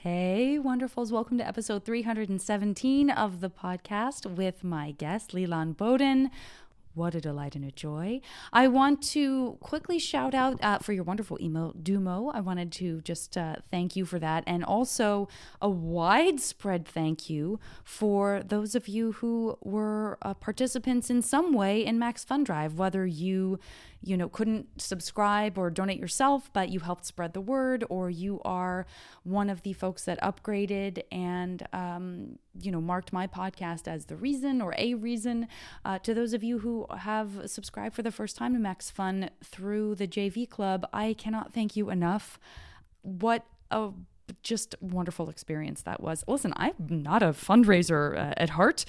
Hey, wonderfuls. Welcome to episode 317 of the podcast with my guest, Leland Bowden. What a delight and a joy. I want to quickly shout out for your wonderful email, Dumo. I wanted to just thank you for that. And also a widespread thank you for those of you who were participants in some way in Max Fun Drive, whether you couldn't subscribe or donate yourself, but you helped spread the word, or you are one of the folks that upgraded and, marked my podcast as the reason or a reason. To those of you who have subscribed for the first time to Max Fun through the JV Club, I cannot thank you enough. What a just wonderful experience that was. Listen, I'm not a fundraiser at heart.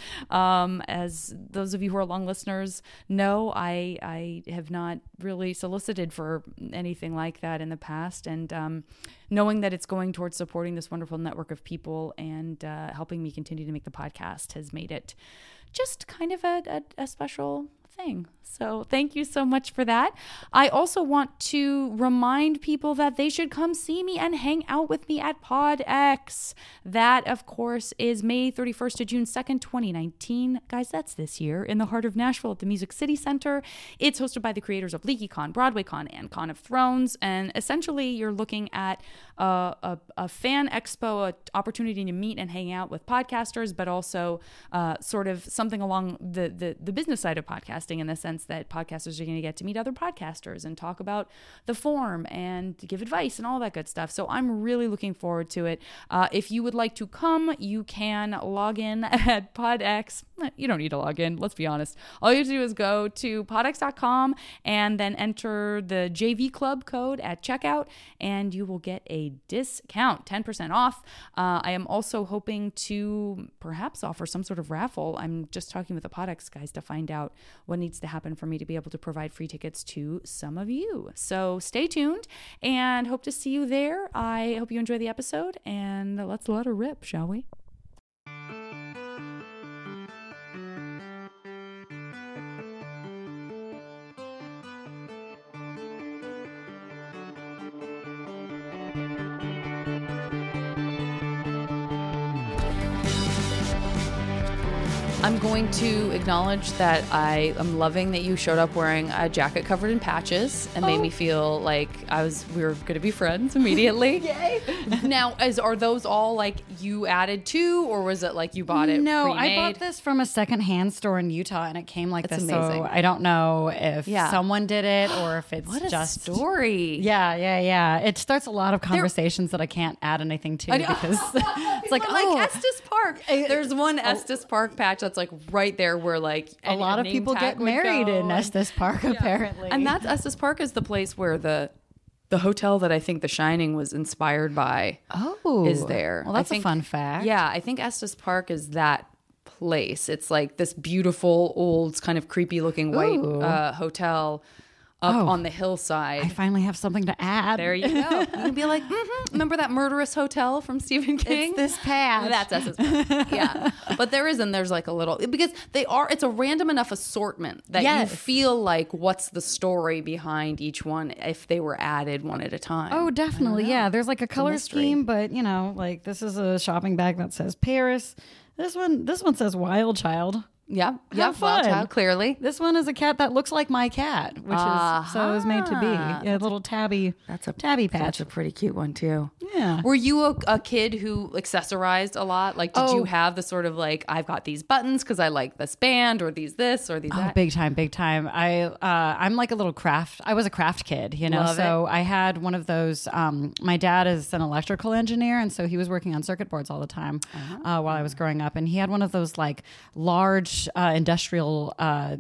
As those of you who are long listeners know, I have not really solicited for anything like that in the past. And knowing that it's going towards supporting this wonderful network of people and helping me continue to make the podcast has made it just kind of a special thing. So thank you so much for that. I also want to remind people that they should come see me and hang out with me at PodX. That, of course, is May 31st to June 2nd, 2019. Guys, that's this year in the heart of Nashville at the Music City Center. It's hosted by the creators of LeakyCon, BroadwayCon, and Con of Thrones. And essentially, you're looking at a fan expo, an opportunity to meet and hang out with podcasters, but also sort of something along the business side of podcasting in the sense that podcasters are going to get to meet other podcasters and talk about the form and give advice and all that good stuff. So I'm really looking forward to it. If you would like to come, you can log in at PodX. You don't need to log in. Let's be honest. All you have to do is go to podx.com and then enter the JV Club code at checkout and you will get a discount, 10% off. I am also hoping to perhaps offer some sort of raffle. I'm just talking with the PodX guys to find out what needs to happen for me to be able to provide free tickets to some of you. So stay tuned and hope to see you there. I hope you enjoy the episode and let's let her rip, shall we? I'm going to acknowledge that I am loving that you showed up wearing a jacket covered in patches and made me feel like we were going to be friends immediately. Yay! Now, are those all like you added to, or was it like you bought it No, pre-made? I bought this from a secondhand store in Utah and it came like That's this. amazing. So I don't know if someone did it or if it's what a just story. Yeah. It starts a lot of conversations that I can't add anything to because it's like, Estes Park. There's one Estes Park patch that's like right there where like a lot of people get married in Estes Park apparently. And that's Estes Park is the place where the hotel that I think The Shining was inspired by is there. Well, that's a fun fact. Yeah, I think Estes Park is that place. It's like this beautiful old kind of creepy looking white hotel up on the hillside. I finally have something to add. There you go. You can be like, remember that murderous hotel from Stephen King? It's this patch. That's Estes Park. Yeah. But there's like a little, because it's a random enough assortment that you feel like what's the story behind each one if they were added one at a time. Oh, definitely. Yeah. There's like a color scheme, but like this is a shopping bag that says Paris. This one says Wild Child. Yeah, fun. Wild Child, clearly. This one is a cat that looks like my cat, which is made to be. Yeah, a little tabby. That's a tabby patch. That's a pretty cute one too. Yeah. Were you a kid who accessorized a lot? Like, did you have the sort of like, I've got these buttons because I like this band, or these this, or these that? Big time. I'm like a little craft. I was a craft kid, so I had one of those. My dad is an electrical engineer, and so he was working on circuit boards all the time while I was growing up, and he had one of those like large industrial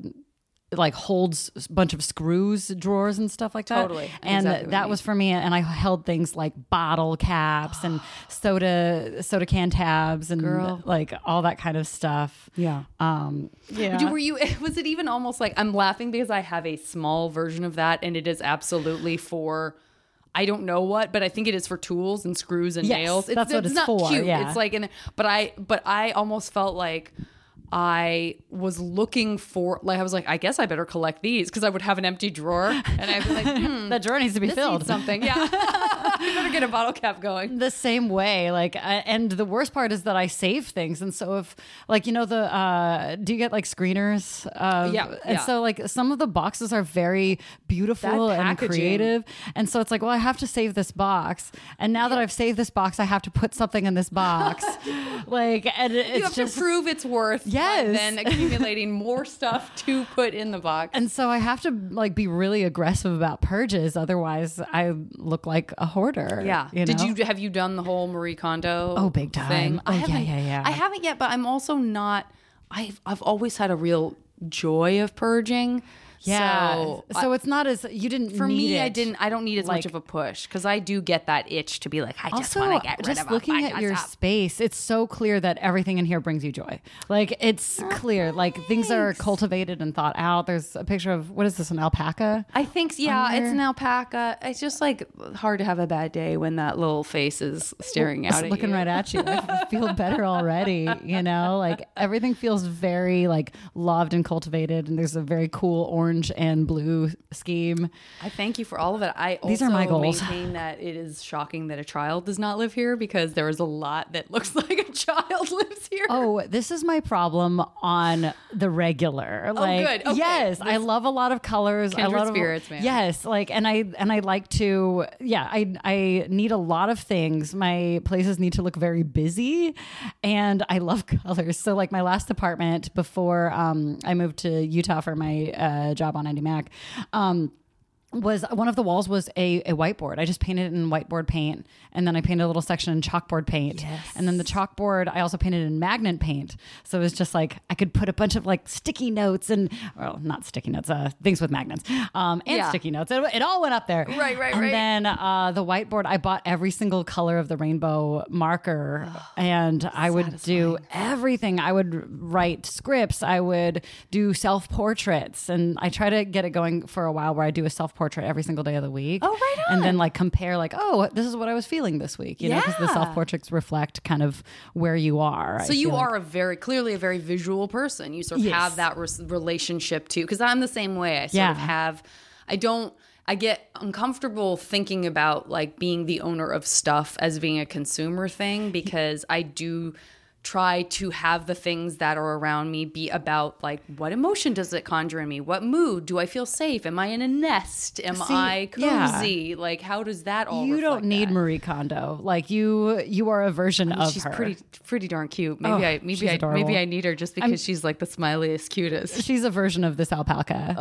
like holds a bunch of screws drawers and stuff like that. Totally. And exactly that was for me. And I held things like bottle caps and soda can tabs and like all that kind of stuff. Yeah. Yeah. Was it even almost like, I'm laughing because I have a small version of that and it is absolutely for, I don't know what, but I think it is for tools and screws and nails. That's what it's not for. Cute. Yeah. It's like, but I almost felt like I was looking for, like, I was like, I guess I better collect these, because I would have an empty drawer and I'd be like, that drawer needs to be this filled. needs something. Yeah. You better get a bottle cap going. The same way, like, and the worst part is that I save things, and so if, like, you know, do you get like screeners? And so like some of the boxes are very beautiful and creative, and so it's like, well, I have to save this box, and now that I've saved this box, I have to put something in this box, like, and it's you have just to prove its worth. Yes. By then accumulating more stuff to put in the box. And so I have to like be really aggressive about purges, otherwise I look like a hoarder. Yeah. You know? Have you done the whole Marie Kondo? Oh, big time. Thing? Oh, yeah. I haven't yet, but I'm also not. I've always had a real joy of purging. Yeah. So it's not as you didn't. For need me, it. I don't need as much of a push, because I do get that itch to be like, I just want to get rid just of looking at your space, it's so clear that everything in here brings you joy. Like, it's clear, like things are cultivated and thought out. There's a picture of, what is this, an alpaca? I think, it's an alpaca. It's just like hard to have a bad day when that little face is staring out at looking you. right at you. I feel better already, you know, like everything feels very like loved and cultivated, and there's a very cool orange and blue scheme. I thank you for all of it. These are my goals. Maintain that it is shocking that a child does not live here, because there is a lot that looks like a child lives here. Oh, this is my problem on the regular. Like, good. Okay. Yes, I love a lot of colors. I love spirits, man. Yes, like, and I like to. Yeah, I need a lot of things. My places need to look very busy, and I love colors. So, like, my last apartment before I moved to Utah for my job on Andy Mac, was one of the walls was a whiteboard. I just painted it in whiteboard paint, and then I painted a little section in chalkboard paint. Yes. And then the chalkboard I also painted in magnet paint. So it was just like I could put a bunch of like sticky notes and, well, not sticky notes, things with magnets, and sticky notes. It all went up there. Right. And then the whiteboard, I bought every single color of the rainbow marker, and I would do everything. I would write scripts. I would do self-portraits, and I try to get it going for a while where I do a self-portrait every single day of the week. Oh, right on. And then like compare like, oh, this is what I was feeling this week, you know, because the self-portraits reflect kind of where you are. So you are clearly a very visual person. You sort of have that relationship too, because I'm the same way. I sort of have, I get uncomfortable thinking about like being the owner of stuff as being a consumer thing, because I do try to have the things that are around me be about like, what emotion does it conjure in me? What mood? Do I feel safe? Am I in a nest? Am I cozy? Yeah. Like, how does that all You don't need Marie Kondo. Like you are a version of she's her. She's pretty darn cute. Maybe I need her just because she's like the smileyest, cutest. She's a version of this alpaca.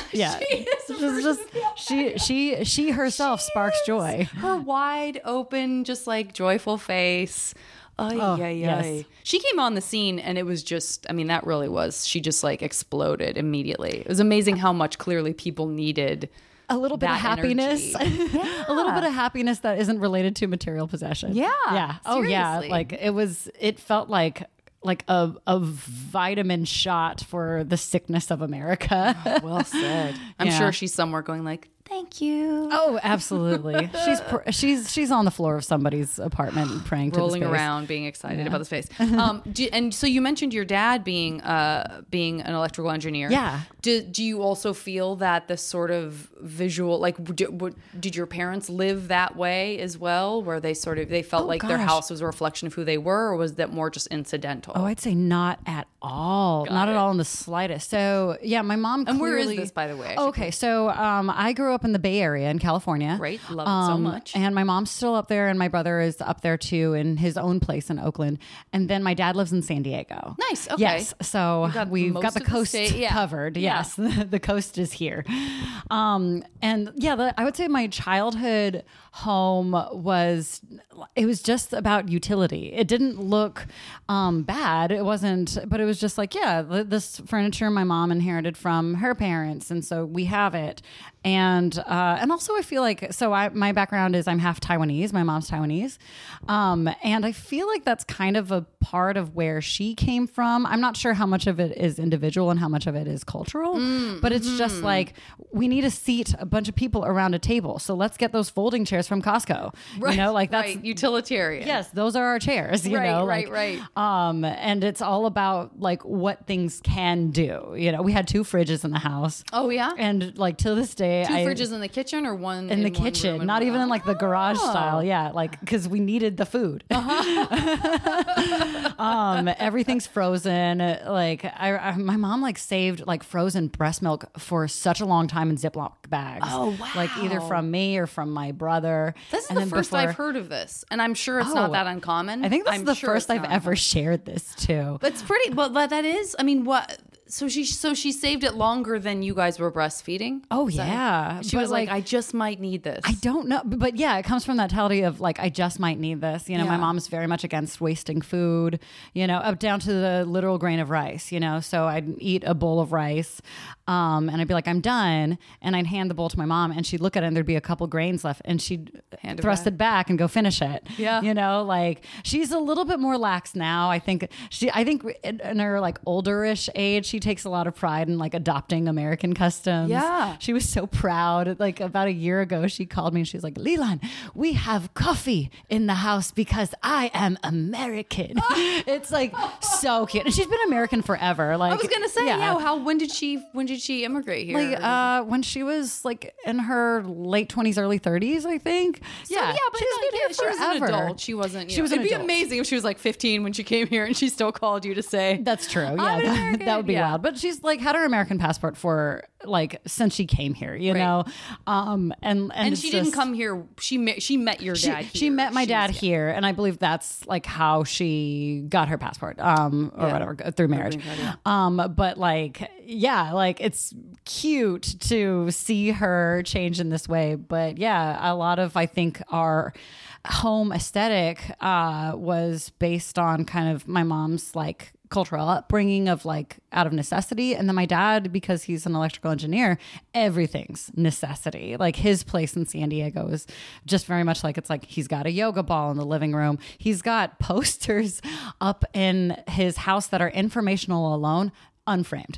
She herself sparks joy. Her wide open, just like joyful face. Yes. She came on the scene and it was just, I mean, that really was, she just like exploded immediately. It was amazing how much clearly people needed a little bit of happiness, a little bit of happiness that isn't related to material possession. Yeah. Oh seriously. yeah. Like it felt like a vitamin shot for the sickness of America. Well said. I'm sure she's somewhere going like, thank you. Oh, absolutely. She's on the floor of somebody's apartment praying, rolling to the space. around, being excited about the space. And so you mentioned your dad being an electrical engineer. Yeah. Do you also feel that the sort of visual, like, did your parents live that way as well, where they felt like their house was a reflection of who they were, or was that more just incidental? Oh, I'd say not at all. Not at all in the slightest. So yeah, my mom. And where is this, by the way? Okay, so I grew up in the Bay Area in California. Great, love it so much. And my mom's still up there, and my brother is up there too in his own place in Oakland. And then my dad lives in San Diego. Nice. Okay. Yes. So we've got the coast covered. Yeah. Yes, the coast is here. And yeah, I would say my childhood home was just about utility. It didn't look bad. It wasn't, but it was just like, yeah, this furniture my mom inherited from her parents, and so we have it. And and also I feel like, my background is I'm half Taiwanese. My mom's Taiwanese. And I feel like that's kind of a part of where she came from. I'm not sure how much of it is individual and how much of it is cultural, but it's just like, we need to seat a bunch of people around a table. So let's get those folding chairs from Costco. Right, you know, like that's utilitarian. Yes, those are our chairs, you know, right. And it's all about like what things can do. You know, we had 2 fridges in the house. Oh yeah. And like till this day, 2 fridges in the kitchen or one in the kitchen, not even in like the garage style. Yeah. Like, cause we needed the food. Everything's frozen. Like my mom like saved like frozen breast milk for such a long time in Ziploc bags. Oh wow. Like either from me or from my brother. This is the first I've heard of this. And I'm sure it's not that uncommon. I think this is the first I've ever shared this too. It's pretty, but that is, I mean, what? So she saved it longer than you guys were breastfeeding? Oh, yeah. She was like, I just might need this. I don't know. But yeah, it comes from that mentality of like, I just might need this. You know, my mom's very much against wasting food, you know, up down to the literal grain of rice, you know. So I'd eat a bowl of rice and I'd be like, I'm done. And I'd hand the bowl to my mom and she'd look at it and there'd be a couple grains left and she'd thrust it back and go finish it. Yeah. You know, like she's a little bit more lax now. I think in her like olderish age, she takes a lot of pride in like adopting American customs. Yeah. She was so proud. Like about a year ago, she called me and she was like, Leland, we have coffee in the house because I am American. It's like so cute. And she's been American forever. Like I was going to say, when did she immigrate here? Like when she was like in her late 20s, early 30s, I think. So, but she's been here she was forever. an adult. She wasn't. She was an It'd be adult. amazing if she was like 15 when she came here and she still called you to say that's true. Yeah, that would be wild. But she's like had her American passport for like since she came here, you know. And she didn't come here. She met your dad. She met my dad here, and I believe that's like how she got her passport, whatever, through marriage. But like, yeah, like it's cute to see her change in this way. But yeah, a lot of I think our home aesthetic was based on kind of my mom's like cultural upbringing of like out of necessity. And then my dad, because he's an electrical engineer, everything's necessity. Like his place in San Diego is just very much like, it's like he's got a yoga ball in the living room. He's got posters up in his house that are informational alone, unframed.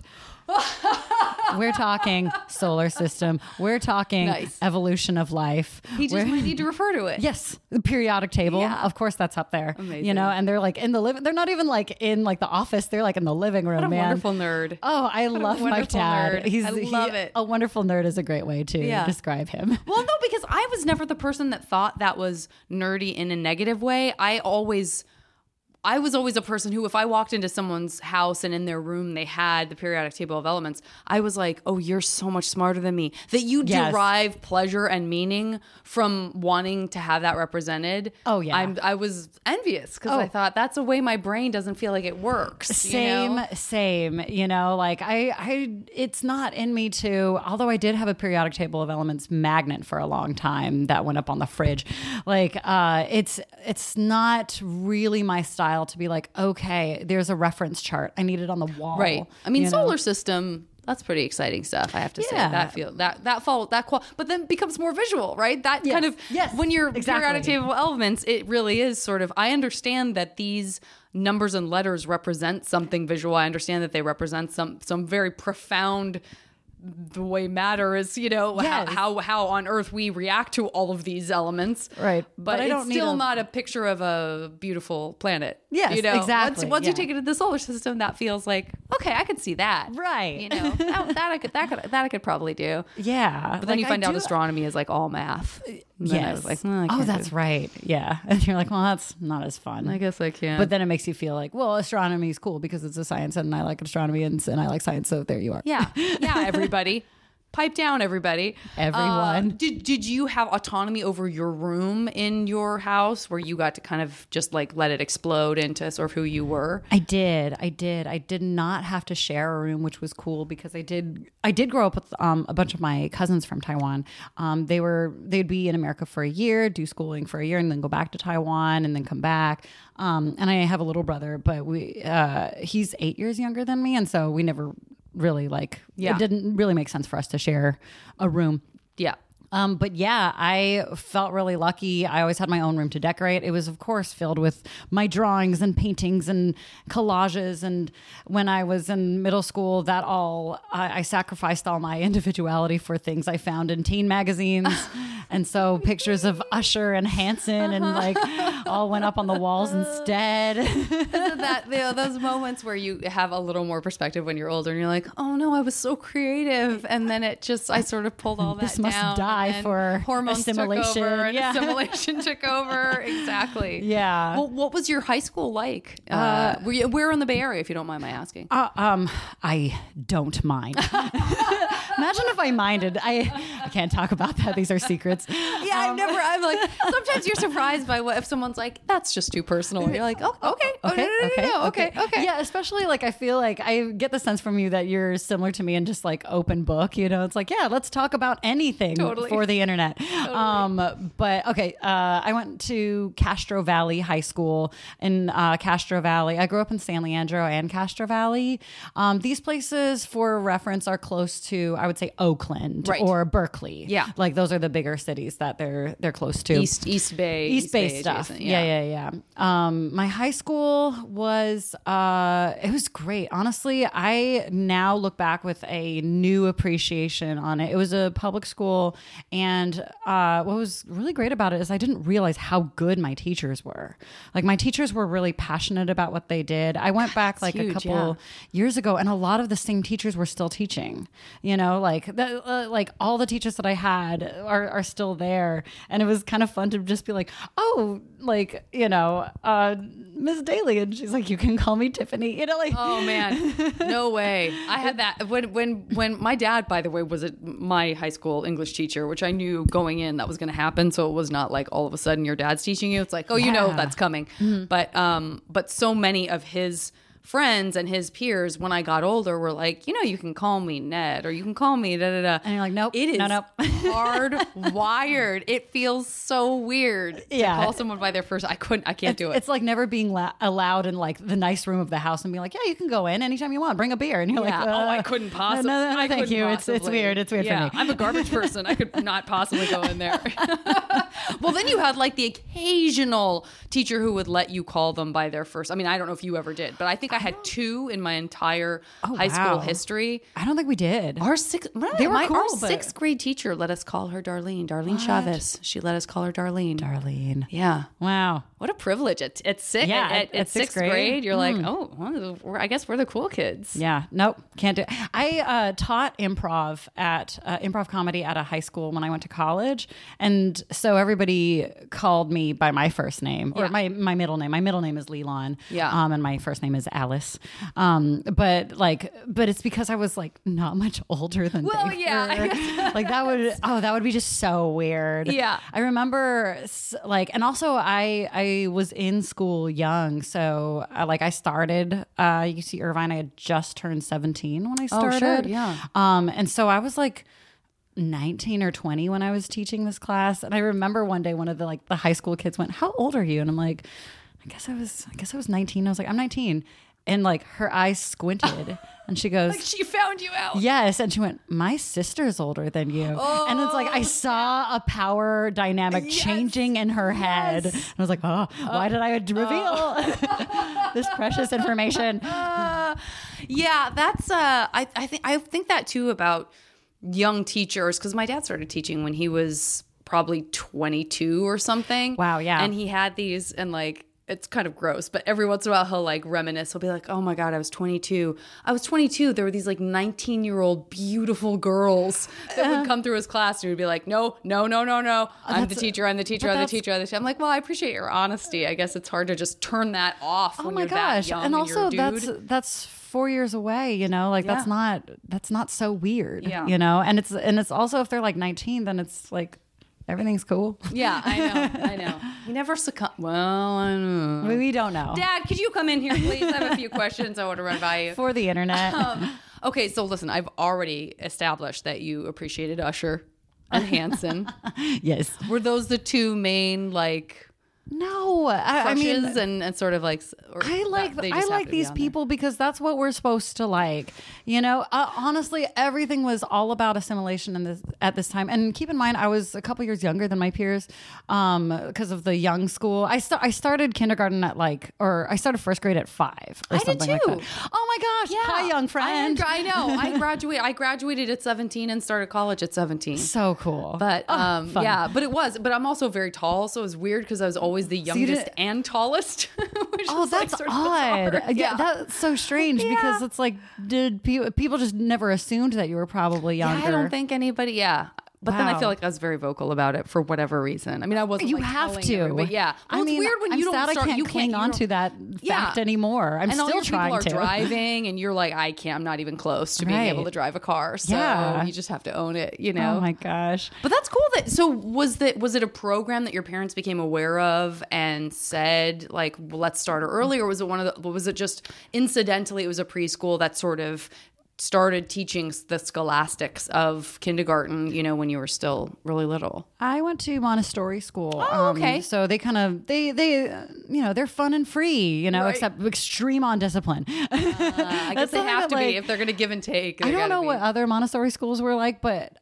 We're talking solar system. We're talking evolution of life. He just might need to refer to it. Yes. The periodic table. Yeah. Of course that's up there. Amazing. You know, and they're like in the living, they're not even like in like the office. They're like in the living room, what a man. Wonderful nerd. Oh, I love my dad. I love it. A wonderful nerd is a great way to describe him. Well, no, because I was never the person that thought that was nerdy in a negative way. I was always a person who, if I walked into someone's house and in their room they had the periodic table of elements, I was like, oh, you're so much smarter than me. That you derive pleasure and meaning from wanting to have that represented. Oh, yeah. I was envious because I thought that's a way my brain doesn't feel like it works. Same. You know, like it's not in me to, although I did have a periodic table of elements magnet for a long time that went up on the fridge. Like, it's not really my style to be like, okay, there's a reference chart. I need it on the wall. Right. I mean, solar system, that's pretty exciting stuff. I have to say but then becomes more visual, right? That kind of, when you're periodic table of elements, it really is sort of, I understand that these numbers and letters represent something visual. I understand that they represent some very profound, the way matter is, you know, how on earth we react to all of these elements. Right. But it's still not a picture of a beautiful planet. Yes, you know? exactly. Once you take it to the solar system, that feels like, okay, I could see that. Right. You know, that I could probably do. Yeah. But then you find out astronomy is like all math. Yes. I was like, that's right. Yeah. And you're like, well, that's not as fun. I guess I can. But then it makes you feel like, well, astronomy is cool because it's a science and I like astronomy and I like science. So there you are. Yeah. Yeah, everybody. Pipe down, everybody. Everyone. Did you have autonomy over your room in your house where you got to kind of just like let it explode into sort of who you were? I did. I did not have to share a room, which was cool because I did grow up with a bunch of my cousins from Taiwan. They'd be in America for a year, do schooling for a year, and then go back to Taiwan and then come back. And I have a little brother, but he's 8 years younger than me, and so we never really it didn't really make sense for us to share a room. Yeah. But yeah, I felt really lucky. I always had my own room to decorate. It was, of course, filled with my drawings and paintings and collages. And when I was in middle school, I sacrificed all my individuality for things I found in teen magazines. And so pictures of Usher and Hanson and like all went up on the walls instead. Isn't that those moments where you have a little more perspective when you're older and you're like, oh no, I was so creative. And then I sort of pulled all that this down. Must die for hormones assimilation. Took over and assimilation took over. Exactly. Yeah. Well, what was your high school like? Where in the Bay Area, if you don't mind my asking? I don't mind. Imagine if I minded. I can't talk about that. These are secrets. Yeah, I'm like, sometimes you're surprised by if someone's like, that's just too personal. And you're like, oh, okay. Okay. Yeah, especially like I feel like I get the sense from you that you're similar to me and just like open book, you know, it's like, yeah, let's talk about anything for the internet. Totally. But okay, I went to Castro Valley High School in Castro Valley. I grew up in San Leandro and Castro Valley. These places, for reference, are close to, I would say, Oakland or Berkeley. Yeah. Like those are the bigger cities that they're close to. East Bay stuff. Yeah. My high school was it was great. Honestly, I now look back with a new appreciation on it. It was a public school, and what was really great about it is I didn't realize how good my teachers were. Like my teachers were really passionate about what they did. I went back like a couple years ago, and a lot of the same teachers were still teaching. You know, like all the teachers that I had are still there, and it was kind of fun to just be like, oh, like, you know, Miss Daly, and she's like, you can call me Tiffany, you know, like, oh man, no way. I had that when my dad, by the way, was my high school English teacher, which I knew going in that was going to happen, so it was not like all of a sudden your dad's teaching you. It's like, oh, you know that's coming. Mm-hmm. But so many of his friends and his peers when I got older were like, you know, you can call me Ned or you can call me da-da-da. And you're like, nope. It is nope. hardwired. It feels so weird to call someone by their first. I can't do it. It's like never being allowed in like the nice room of the house and being like, yeah, you can go in anytime you want, bring a beer. And you're like, I couldn't possibly. No, thank you. It's weird. It's weird for me. I'm a garbage person. I could not possibly go in there. Well, then you had like the occasional teacher who would let you call them by their first. I mean, I don't know if you ever did, but I think I had two in my entire high school history. I don't think we did. Our sixth grade teacher let us call her Darlene. Darlene Chavez. She let us call her Darlene. Darlene. Yeah. Wow. What a privilege. At sixth grade, you're like, oh, I guess we're the cool kids. Yeah. Nope. Can't do it. I taught improv comedy at a high school when I went to college. And so everybody called me by my first name or my middle name. My middle name is Leland. Yeah. And my first name is Alice. But it's because I was like not much older than they were. Like that would be just so weird. Yeah. I remember and also I was in school young. So I started UC Irvine. I had just turned 17 when I started. Oh, sure. Yeah. And so I was like 19 or 20 when I was teaching this class. And I remember one day one of the high school kids went, "How old are you?" And I'm like, I guess I was 19. I was like, I'm 19. And like her eyes squinted and she goes, like she found you out. Yes. And she went, "My sister's older than you." Oh, and it's like, I saw a power dynamic changing in her head. And I was like, why did I reveal this precious information? Yeah, that's, I think that too about young teachers. 'Cause my dad started teaching when he was probably 22 or something. Wow. Yeah. And he had these and like, it's kind of gross, but every once in a while he'll like reminisce. He'll be like, "Oh my God, I was 22. There were these like 19-year-old beautiful girls that would come through his class and he'd be like, no. I'm the teacher. I'm the teacher. I'm like, well, I appreciate your honesty. I guess it's hard to just turn that off when you're that young. And also dude. that's 4 years away, you know, like that's not so weird, you know? And it's also, if they're like 19, then it's like, everything's cool. Yeah, I know. He never succumbed. Well, I don't know. We don't know. Dad, could you come in here, please? I have a few questions I want to run by you. For the internet. Okay, so listen, I've already established that you appreciated Usher and Hanson. Yes. Were those the two main, like, No, I mean, and sort of like, I like these people because that's what we're supposed to like. Honestly, everything was all about assimilation at this time. And keep in mind, I was a couple years younger than my peers because of the young school. I started kindergarten at I started first grade at 5 or something did too. like that. Oh my gosh! Yeah. Hi, young friend. I know. I graduated at 17 and started college at 17. So cool. But yeah, but I'm also very tall, so it was weird because I was always the youngest and tallest. That's odd. Yeah, that's so strange because it's like, did people just never assumed that you were probably younger? Yeah, I don't think anybody. Yeah. But then I feel like I was very vocal about it for whatever reason. I mean, I wasn't. You have to. But yeah, well, it's weird when you don't start. You can't cling on to that fact anymore. I'm still trying to. People are driving, and you're like, I can't. I'm not even close to being able to drive a car. So you just have to own it. Oh my gosh. But that's cool. So was it a program that your parents became aware of and said like, well, let's start early, or was it was it just incidentally? It was a preschool that sort of started teaching the scholastics of kindergarten, when you were still really little? I went to Montessori school. Oh, okay. So they kind of, they're fun and free, right. Except extreme on discipline. I guess they have to be if they're going to give and take. I don't know what other Montessori schools were like, but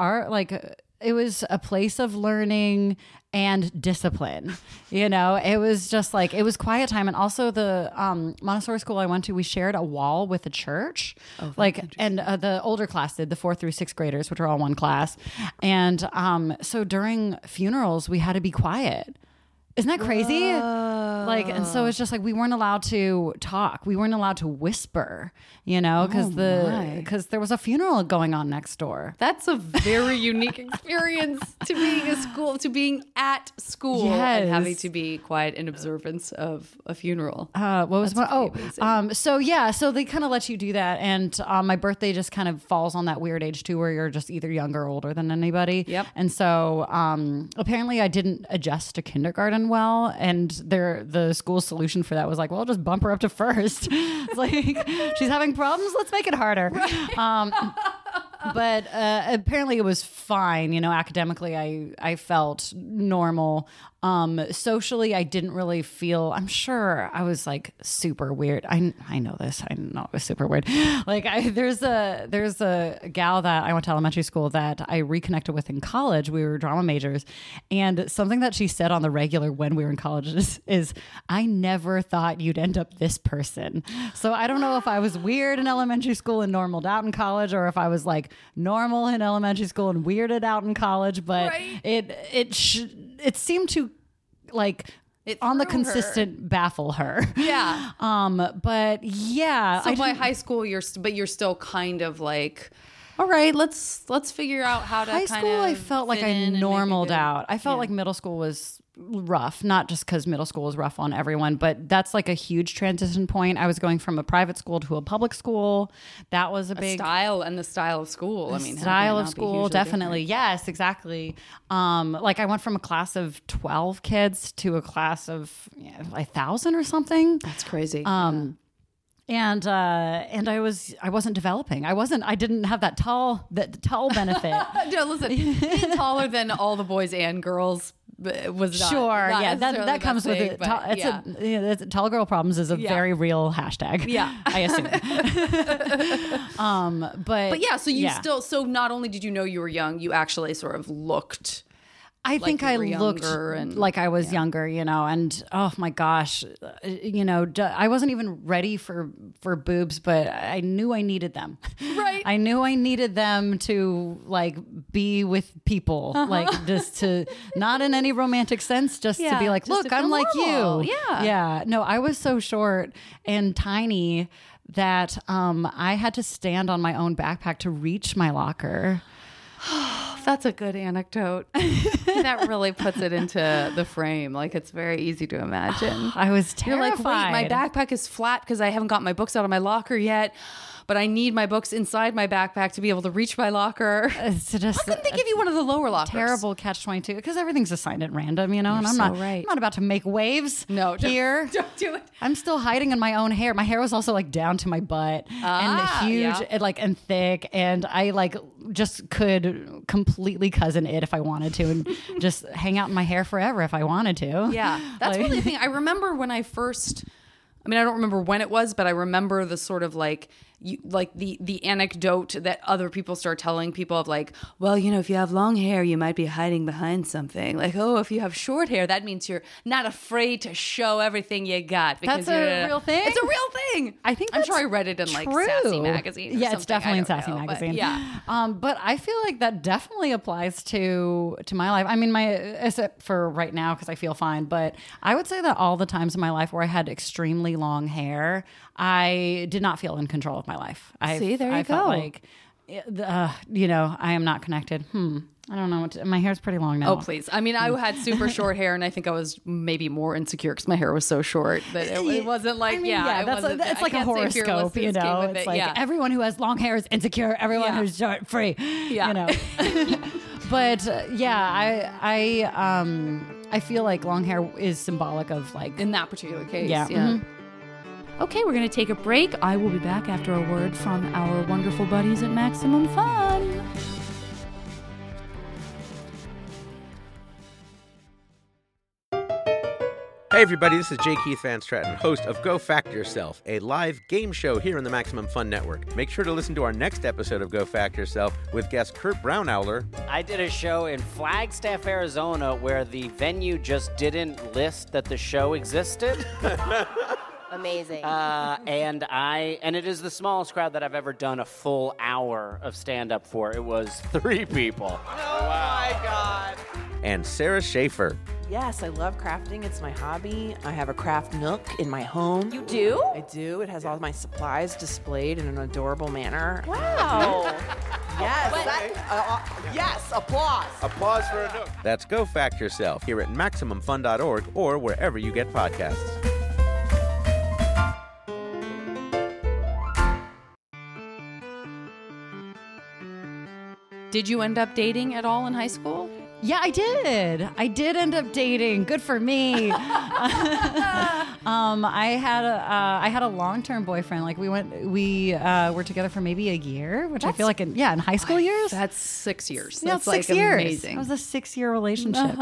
it was a place of learning and discipline. It was just like, it was quiet time. And also the Montessori school I went to, we shared a wall with a church. Oh, and the older class did, the 4th through 6th graders, which are all one class. And so during funerals, we had to be quiet. Isn't that crazy? And so it's just like we weren't allowed to talk. We weren't allowed to whisper, because there was a funeral going on next door. That's a very unique experience to being at school yes. and having to be quiet in observance of a funeral. What was so they kind of let you do that, and my birthday just kind of falls on that weird age too, where you're just either younger or older than anybody. Yep. And so apparently I didn't adjust to kindergarten well, and the school solution for that was like, well, just bump her up to first. It's like, she's having problems, let's make it harder. Right. But apparently it was fine. Academically I felt normal. Socially I didn't really feel, I'm sure I was like super weird. I know this. I know it was super weird. Like there's a gal that I went to elementary school that I reconnected with in college. We were drama majors, and something that she said on the regular when we were in college is I never thought you'd end up this person. So I don't know if I was weird in elementary school and normaled out in college, or if I was like normal in elementary school and weirded out in college, but right. it seemed to like on the consistent baffle her. Yeah. But yeah. So by high school you're still kind of like, all right, let's figure out how to high school I felt like I normaled out. I felt like middle school was rough, not just because middle school is rough on everyone, but that's like a huge transition point. I was going from a private school to a public school. That was a big style, and the style of school. Style of school, definitely. Different? Yes, exactly. I went from a class of 12 kids to a class of 1,000 or something. That's crazy. And I wasn't developing. I didn't have that tall benefit. No, listen, being taller than all the boys and girls was not, sure. Not that comes with it. Tall girl problems is a very real hashtag. Yeah, I assume. But yeah. So you still. So not only did you know you were young, you actually sort of looked. I think I looked like I was younger, and oh my gosh, I wasn't even ready for boobs, but I knew I needed them. Right. I knew I needed them to like be with people, like just to, not in any romantic sense, just to be like, look, I'm like normal. you. Yeah. Yeah. No, I was so short and tiny that I had to stand on my own backpack to reach my locker. That's a good anecdote. That really puts it into the frame. Like, it's very easy to imagine. I was terrified. You're like, wait, my backpack is flat because I haven't got my books out of my locker yet, but I need my books inside my backpack to be able to reach my locker. How couldn't they give you one of the lower lockers? Terrible catch-22, because everything's assigned at random, and I'm not about to make waves here. Don't do it. I'm still hiding in my own hair. My hair was also like down to my butt and huge and thick, and I like just could completely cousin it if I wanted to and just hang out in my hair forever if I wanted to. Yeah, that's really the thing. I remember when I first, I mean, I don't remember when it was, but I remember the sort of like, the anecdote that other people start telling people of like, well, you know, if you have long hair, you might be hiding behind something. Like, oh, if you have short hair, that means you're not afraid to show everything you got. Because that's a real thing? It's a real thing. I'm sure I read it in like Sassy Magazine. Yeah, it's definitely in Sassy Magazine. But, yeah. But I feel like that definitely applies to my life. I mean, except for right now because I feel fine, but I would say that all the times in my life where I had extremely long hair, I did not feel in control of my life. There you go. Felt like, you know, I am not connected. I don't know. My hair's pretty long now. Oh, please. I mean, I had super short hair, and I think I was maybe more insecure because my hair was so short that it wasn't like, it's like a horoscope, you know? It's like everyone who has long hair is insecure. Everyone who's short, free, you know? But I feel like long hair is symbolic of like. In that particular case. Yeah. Mm-hmm. Okay, we're going to take a break. I will be back after a word from our wonderful buddies at Maximum Fun. Hey everybody, this is J. Keith Van Stratton, host of Go Fact Yourself, a live game show here on the Maximum Fun Network. Make sure to listen to our next episode of Go Fact Yourself with guest Kurt Brownowler. I did a show in Flagstaff, Arizona, where the venue just didn't list that the show existed. Amazing. And it is the smallest crowd that I've ever done a full hour of stand-up for. It was 3 people. Oh my God. And Sarah Schaefer. Yes, I love crafting. It's my hobby. I have a craft nook in my home. You do? I do. It has all my supplies displayed in an adorable manner. Wow. Yes. Yes, applause. Applause for a nook. That's Go Fact Yourself here at MaximumFun.org or wherever you get podcasts. Did you end up dating at all in high school? Yeah, I did. I did end up dating. Good for me. I had a long-term boyfriend. Like we were together for maybe a year, which I feel like in high school years. That's 6 years. Yeah, That's 6 like years. Amazing. It was a 6-year relationship.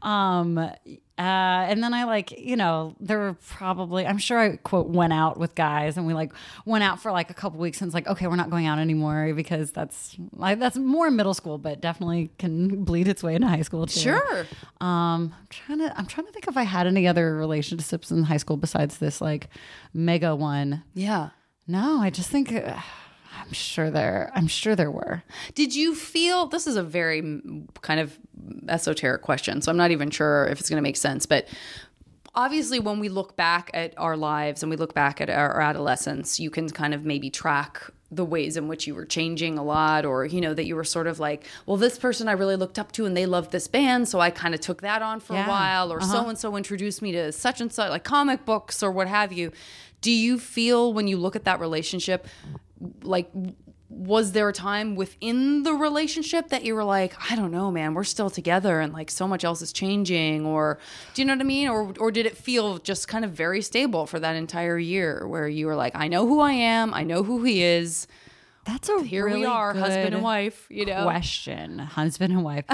And then I there were probably, I'm sure I quote went out with guys and we went out for like a couple weeks and it's like, okay, we're not going out anymore because that's more middle school, but definitely can bleed its way into high school too. Sure. I'm trying to think if I had any other relationships in high school besides this like mega one. Yeah. No, I just think I'm sure there were. Did you feel, this is a very kind of esoteric question, so I'm not even sure if it's going to make sense, but obviously when we look back at our lives and we look back at our adolescence, you can kind of maybe track the ways in which you were changing a lot, or, you know, that you were sort of like, well, this person I really looked up to and they loved this band, so I kind of took that on for a while, or so-and-so introduced me to such and such, like comic books or what have you. Do you feel when you look at that relationship, like, was there a time within the relationship that you were like, I don't know, man, we're still together and like so much else is changing, or do you know what I mean? Or did it feel just kind of very stable for that entire year where you were like, I know who I am, I know who he is. That's a Here really we are, good husband and wife, you know. Question, husband and wife.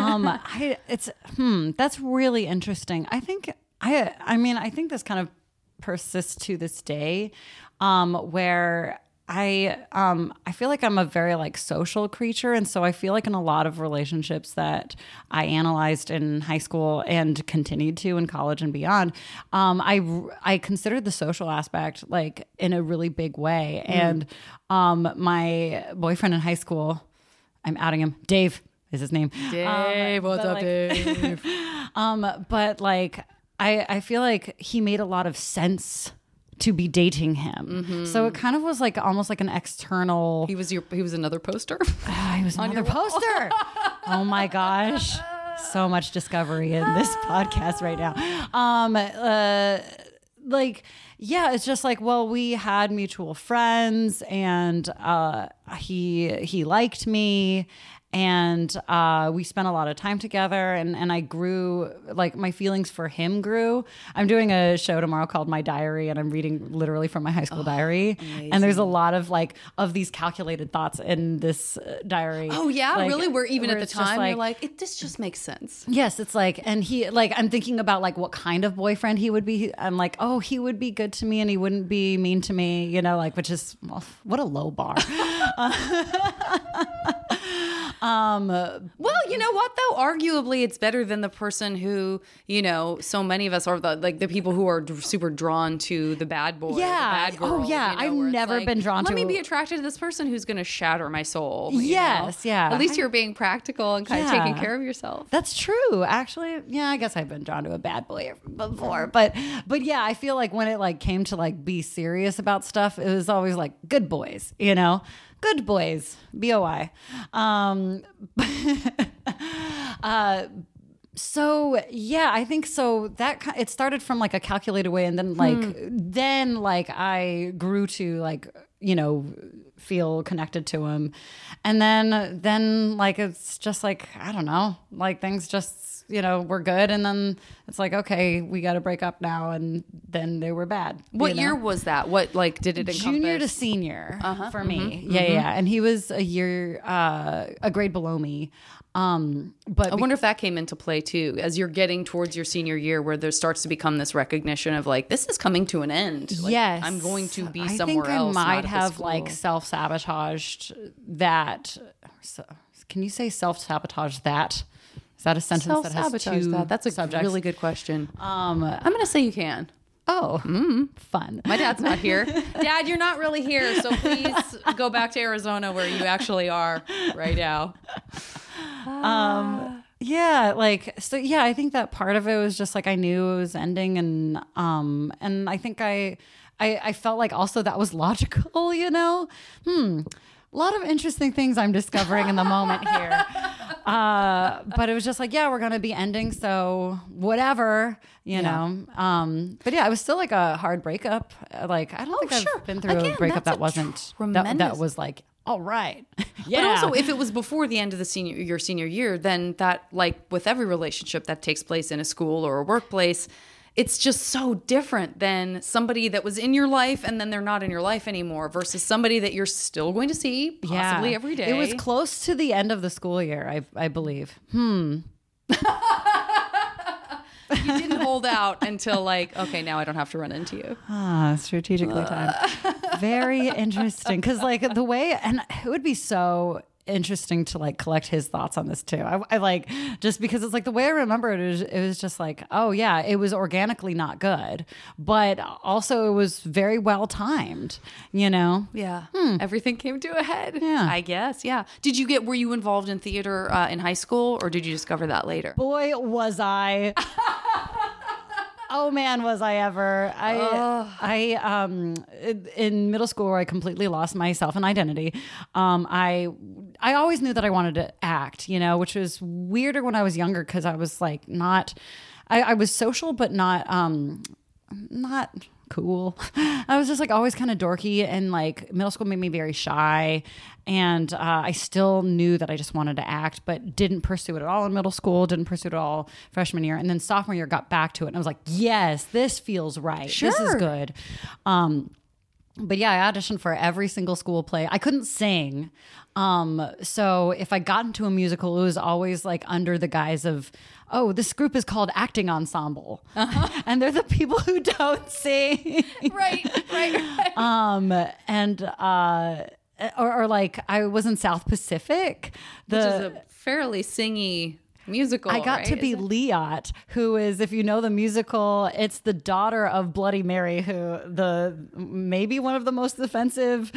That's really interesting. I think this kind of persists to this day, where I feel like I'm a very like social creature, and so I feel like in a lot of relationships that I analyzed in high school and continued to in college and beyond, I considered the social aspect like in a really big way. And my boyfriend in high school, I'm outing him, Dave is his name. Dave, what's up, Dave? But like I feel like he made a lot of sense to be dating him. Mm-hmm. So it kind of was like almost like an external. He was another poster? He was another poster. Oh my gosh. So much discovery in this podcast right now. It's just like, well, we had mutual friends and he liked me. And we spent a lot of time together, and I grew, like, my feelings for him grew. I'm doing a show tomorrow called My Diary, and I'm reading literally from my high school diary. Amazing. And there's a lot of, like, of these calculated thoughts in this diary. Oh, yeah? Like, really? Where even at the time, like, you're like, this just makes sense. Yes, it's like, and he, like, I'm thinking about, like, what kind of boyfriend he would be. I'm like, oh, he would be good to me and he wouldn't be mean to me, you know, like, which is, well, what a low bar. Well, you know what though? Arguably, it's better than the person who, you know, so many of us are the people who are super drawn to the bad boy, yeah. the bad girl. Oh, yeah. You know, I've never been drawn to. Let me be attracted to this person who's going to shatter my soul. Yes, you know? yeah. At least you're being practical and kind of taking care of yourself. That's true. Actually, yeah. I guess I've been drawn to a bad boy before, but yeah, I feel like when it like came to like be serious about stuff, it was always like good boys, you know. Good boys, BOI. So yeah, I think so. That it started from like a calculated way, and then like I grew to like, you know, feel connected to him, and then like it's just like, I don't know, like things just, you know, were good, and then it's like, okay, we got to break up now, and then they were bad. What year was that? What, like, did it encompass? Junior to senior for me. Yeah. And he was a year, a grade below me. But I wonder if that came into play too, as you're getting towards your senior year, where there starts to become this recognition of like, this is coming to an end. Like, yes, I'm going to be I somewhere think else. I might not at have this like school. self-sabotaged that. So, can you say self-sabotage that? Is that a sentence that has two That's a subjects? really good question. I'm going to say you can. Oh, fun. My dad's not here. Dad, you're not really here, so please go back to Arizona where you actually are right now. Yeah, like, so yeah, I think that part of it was just like I knew it was ending, and I think I felt like also that was logical, you know. A lot of interesting things I'm discovering in the moment here. But it was just like, yeah, we're going to be ending, so whatever, you know. But yeah, it was still like a hard breakup. Like, I don't think I've been through a breakup that wasn't, that was like, all right. Yeah. But also, if it was before the end of your senior year, then that, like with every relationship that takes place in a school or a workplace, it's just so different than somebody that was in your life and then they're not in your life anymore versus somebody that you're still going to see possibly every day. It was close to the end of the school year, I believe. You didn't hold out until like, okay, now I don't have to run into you. Strategically timed. Very interesting. Because like the way, and it would be so interesting to like collect his thoughts on this too. I like, just because it's like the way I remember it was just like, oh yeah, it was organically not good, but also it was very well timed, you know? Yeah. Everything came to a head. Yeah. I guess. Yeah. Were you involved in theater in high school, or did you discover that later? Boy, was I. Oh man, was I ever. In middle school where I completely lost myself and identity, I always knew that I wanted to act, you know, which was weirder when I was younger because I was like I was social but not cool. I was just like always kind of dorky, and like middle school made me very shy, and I still knew that I just wanted to act, but didn't pursue it at all in middle school, didn't pursue it at all freshman year, and then sophomore year got back to it, and I was like, yes, this feels right. Sure. This is good. But yeah, I auditioned for every single school play. I couldn't sing. So if I got into a musical, it was always like under the guise of, oh, this group is called acting ensemble. And they're the people who don't sing. Right. Or like I was in South Pacific. Which is a fairly singy musical. I got to be Leot, who is, if you know the musical, it's the daughter of Bloody Mary, who maybe one of the most offensive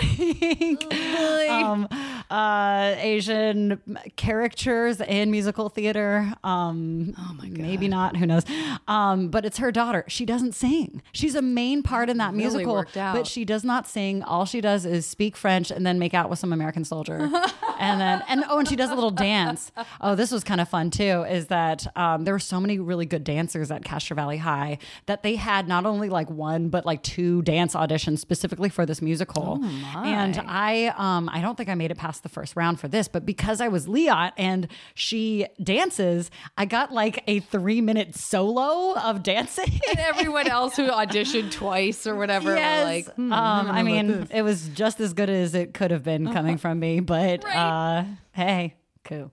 Asian characters in musical theater. Oh my God. Maybe not, who knows? But it's her daughter. She doesn't sing. She's a main part in that musical, worked out. but she does not sing. All she does is speak French and then make out with some American soldier. and she does a little dance. Oh, this was kind of fun too, is that there were so many really good dancers at Castro Valley High that they had not only like one but like two dance auditions specifically for this musical. Oh my. And I don't think I made it past past the first round for this, but because I was Liat and she dances, I got like a 3-minute solo of dancing. And everyone else who auditioned twice or whatever, Yes. were like, I mean, it was just as good as it could have been coming from me, but hey, cool.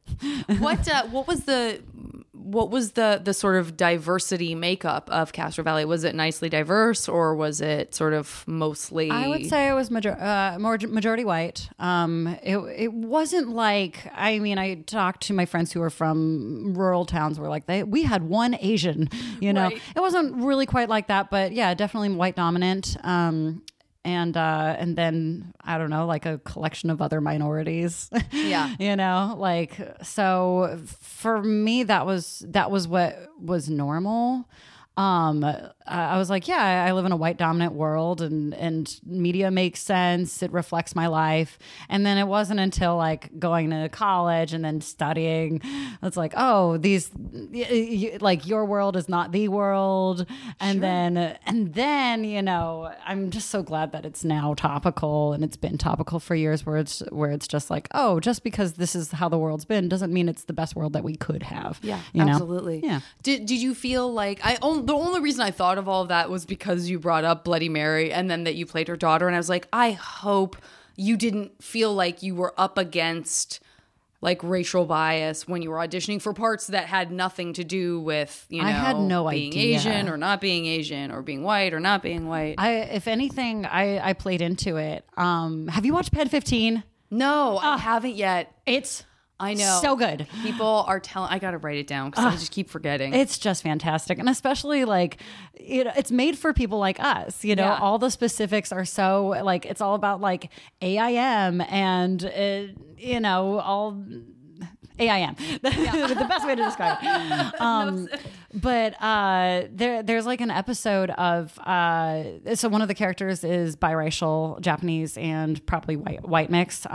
What was the sort of diversity makeup of Castro Valley? Was it nicely diverse, or was it sort of mostly? I would say it was majority white. It wasn't like, I mean, I talked to my friends who were from rural towns where like we had one Asian, you know. Right. It wasn't really quite like that, but yeah, definitely white dominant. And then I don't know, like a collection of other minorities. Yeah. You know, like, so for me, that was what was normal. I was like, yeah, I live in a white dominant world and media makes sense. It reflects my life. And then it wasn't until like going to college and then studying, it's like, oh, like your world is not the world. And then, you know, I'm just so glad that it's now topical, and it's been topical for years where it's just like, oh, just because this is how the world's been doesn't mean it's the best world that we could have. Yeah, you know? absolutely. Yeah. Did you feel like the only reason I thought of all of that was because you brought up Bloody Mary and then that you played her daughter, and I was like, I hope you didn't feel like you were up against like racial bias when you were auditioning for parts that had nothing to do with, you know, I had no being idea. Asian or not being Asian or being white or not being white. If anything, I played into it. Have you watched Ped 15? No, I haven't yet. I know. So good. People are telling, I got to write it down because I just keep forgetting. It's just fantastic. And especially like, you know, it's made for people like us, you know, Yeah. all the specifics are so like, it's all about like AIM and, you know, all AIM, the best way to describe it. But there's like an episode of, so one of the characters is biracial, Japanese and probably white mix.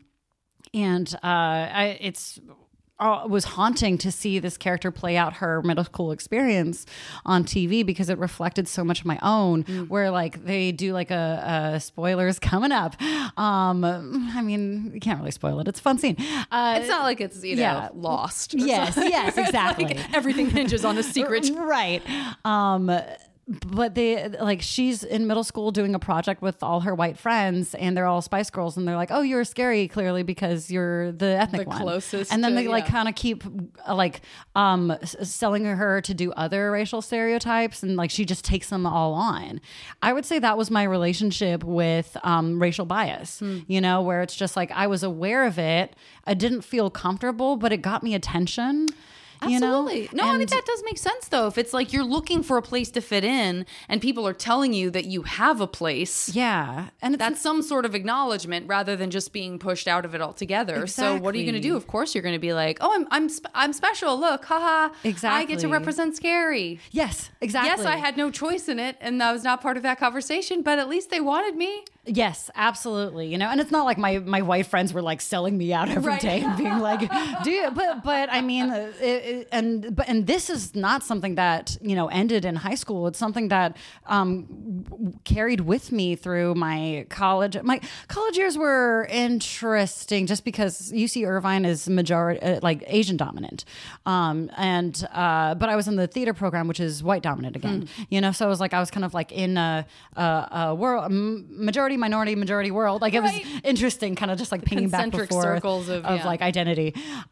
It was haunting to see this character play out her middle school experience on TV because it reflected so much of my own, where like they do like a spoilers coming up. I mean, you can't really spoil it. It's a fun scene. It's not like it's, you know, Lost. Yes, exactly. Like everything hinges on a secret. Right. But she's in middle school doing a project with all her white friends, and they're all Spice Girls, and they're like, oh, you're scary clearly because you're the ethnic one. Closest and then to, they like kind of keep selling her to do other racial stereotypes, and like she just takes them all on. I would say that was my relationship with racial bias, you know, where it's just like I was aware of it. I didn't feel comfortable, but it got me attention. Absolutely. You know? No, I mean, that does make sense, though. If it's like you're looking for a place to fit in and people are telling you that you have a place. Yeah. And that's some sort of acknowledgement rather than just being pushed out of it altogether. Exactly. So what are you going to do? Of course, you're going to be like, oh, I'm special. Look, haha. Exactly. I get to represent Scary. Yes, exactly. Yes, I had no choice in it, and I was not part of that conversation, but at least they wanted me. Yes, absolutely. You know, and it's not like my white friends were like selling me out every day and being like, "Do you?" But I mean, and this is not something that, you know, ended in high school. It's something that carried with me through my college. My college years were interesting just because UC Irvine is majority like Asian dominant, but I was in the theater program, which is white dominant again. You know, so it was like I was kind of like in a world majority minority world. Like it was interesting, kind of just like pinging back and forth circles of like identity.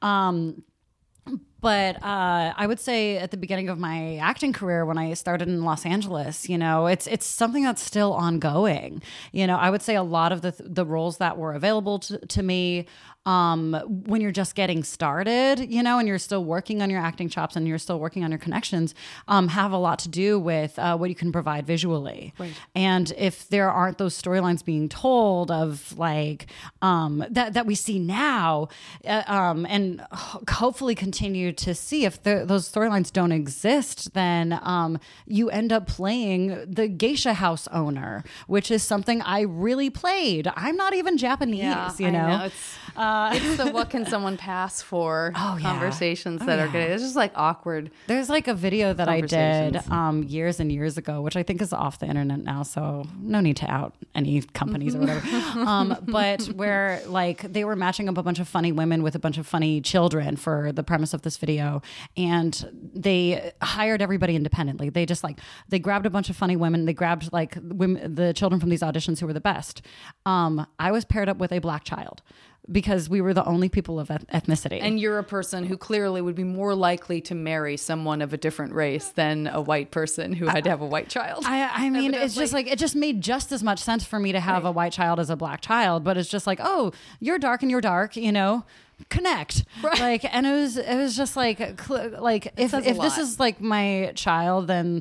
But I would say at the beginning of my acting career, when I started in Los Angeles, you know, it's something that's still ongoing. You know, I would say a lot of the roles that were available to me when you're just getting started, you know, and you're still working on your acting chops and you're still working on your connections, have a lot to do with what you can provide visually. Right. And if there aren't those storylines being told of like that we see now, and hopefully continue to see, if those storylines don't exist, then you end up playing the geisha house owner, which is something I really played. I'm not even Japanese, you know. It's the what can someone pass for conversations that are good. It's just like awkward. There's like a video that I did Conversations. years and years ago, which I think is off the internet now, so no need to out any companies or whatever. But where like they were matching up a bunch of funny women with a bunch of funny children for the premise of this video, and they hired everybody independently. They just like they grabbed a bunch of funny women. They grabbed like the children from these auditions who were the best. I was paired up with a black child because we were the only people of ethnicity. And you're a person who clearly would be more likely to marry someone of a different race than a white person who had to have a white child. I mean, it's just like, it just made just as much sense for me to have a white child as a black child, but it's just like, oh, you're dark and you're dark, you know, connect. Right. Like, and it was just like if this is like my child, then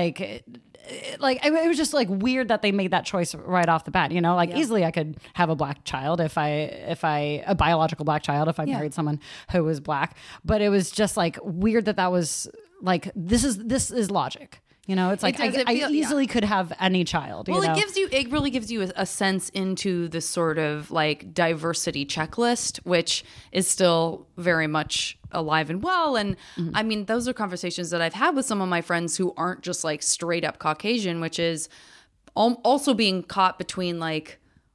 it was just like weird that they made that choice right off the bat, you know, like easily I could have a black child if I a biological black child if I married someone who was black, but it was just like weird that was like this is logic. You know, it's like I easily could have any child. Well, you know? it really gives you a sense into the sort of like diversity checklist, which is still very much alive and well. And I mean, those are conversations that I've had with some of my friends who aren't just like straight up Caucasian, which is also being caught between like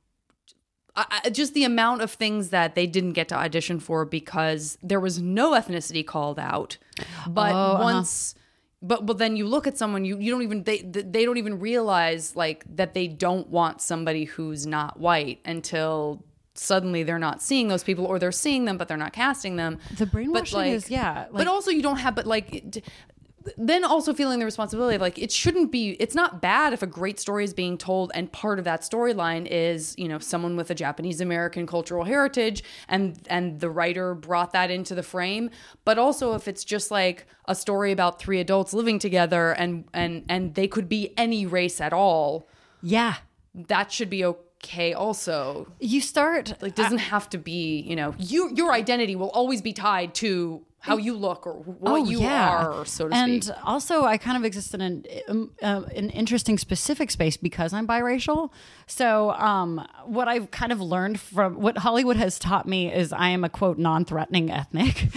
just the amount of things that they didn't get to audition for because there was no ethnicity called out. But But then you look at someone, you don't even they don't even realize like that they don't want somebody who's not white until suddenly they're not seeing those people, or they're seeing them but they're not casting them. The brainwashing is but also you don't have then also feeling the responsibility of like it's not bad if a great story is being told and part of that storyline is, you know, someone with a Japanese American cultural heritage and the writer brought that into the frame. But also if it's just like a story about three adults living together and they could be any race at all. Yeah. That should be okay also. You start like doesn't have to be, you know, your identity will always be tied to how you look or what you are, so to speak. And also, I kind of exist in an interesting specific space because I'm biracial. So what I've kind of learned from what Hollywood has taught me is I am a, quote, non-threatening ethnic.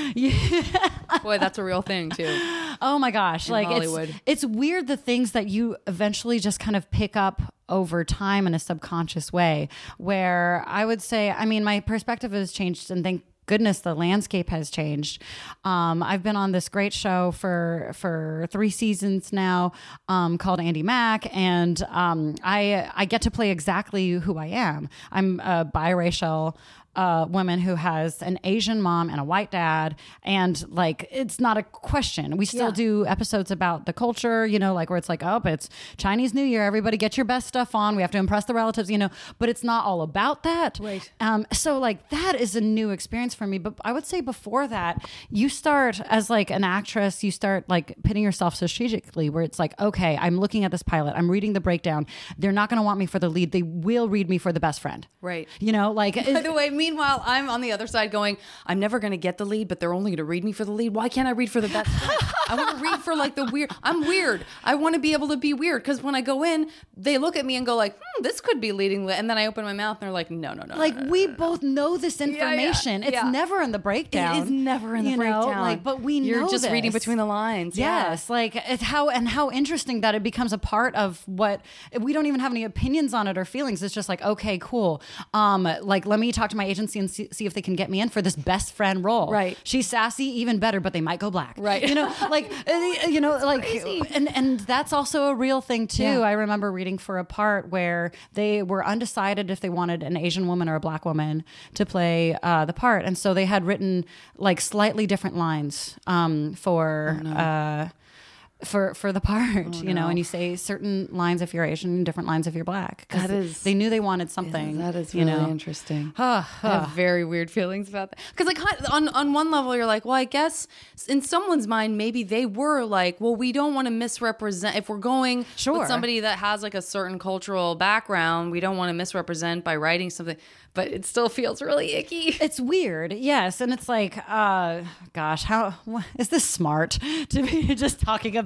Boy, that's a real thing, too. Oh, my gosh. In Hollywood. It's weird the things that you eventually just kind of pick up over time in a subconscious way, where I would say, I mean, my perspective has changed, and thank goodness the landscape has changed. I've been on this great show for 3 seasons now, called Andy Mack, and I get to play exactly who I am. I'm a biracial woman who has an Asian mom and a white dad, and like it's not a question. We still do episodes about the culture, you know, like where it's like, oh, it's Chinese New Year, everybody get your best stuff on, we have to impress the relatives, you know, but it's not all about that. Right. So like that is a new experience for me. But I would say before that, you start as like an actress, you start like pitting yourself strategically, where it's like, okay, I'm looking at this pilot, I'm reading the breakdown, they're not going to want me for the lead, they will read me for the best friend. Right. You know, like by the way, meanwhile, I'm on the other side going, I'm never going to get the lead, but they're only going to read me for the lead. Why can't I read for the best friend? I want to read for like the weird. I'm weird. I want to be able to be weird, because when I go in, they look at me and go like, this could be leading. And then I open my mouth and they're like, no. Like we both know this information. It's never in the breakdown. It is never in the breakdown. Like, but you're just this. Reading between the lines. Yes. Like it's how interesting that it becomes a part of what we don't even have any opinions on it or feelings. It's just like, okay, cool. Like let me talk to my agency and see if they can get me in for this best friend role. Right. She's sassy, even better, but they might go black. Right. You know, like, you know, like, and that's also a real thing too. Yeah. I remember reading for a part where they were undecided if they wanted an Asian woman or a black woman to play the part. And so they had written like slightly different lines for the part, you know, and you say certain lines if you're Asian and different lines if you're black. That is, they knew they wanted something. That is really interesting. I have very weird feelings about that. Because like on one level, you're like, well, I guess in someone's mind, maybe they were like, well, we don't want to misrepresent. If we're going with somebody that has like a certain cultural background, we don't want to misrepresent by writing something. But it still feels really icky. It's weird, yes. And it's like, gosh, how is this smart to be just talking about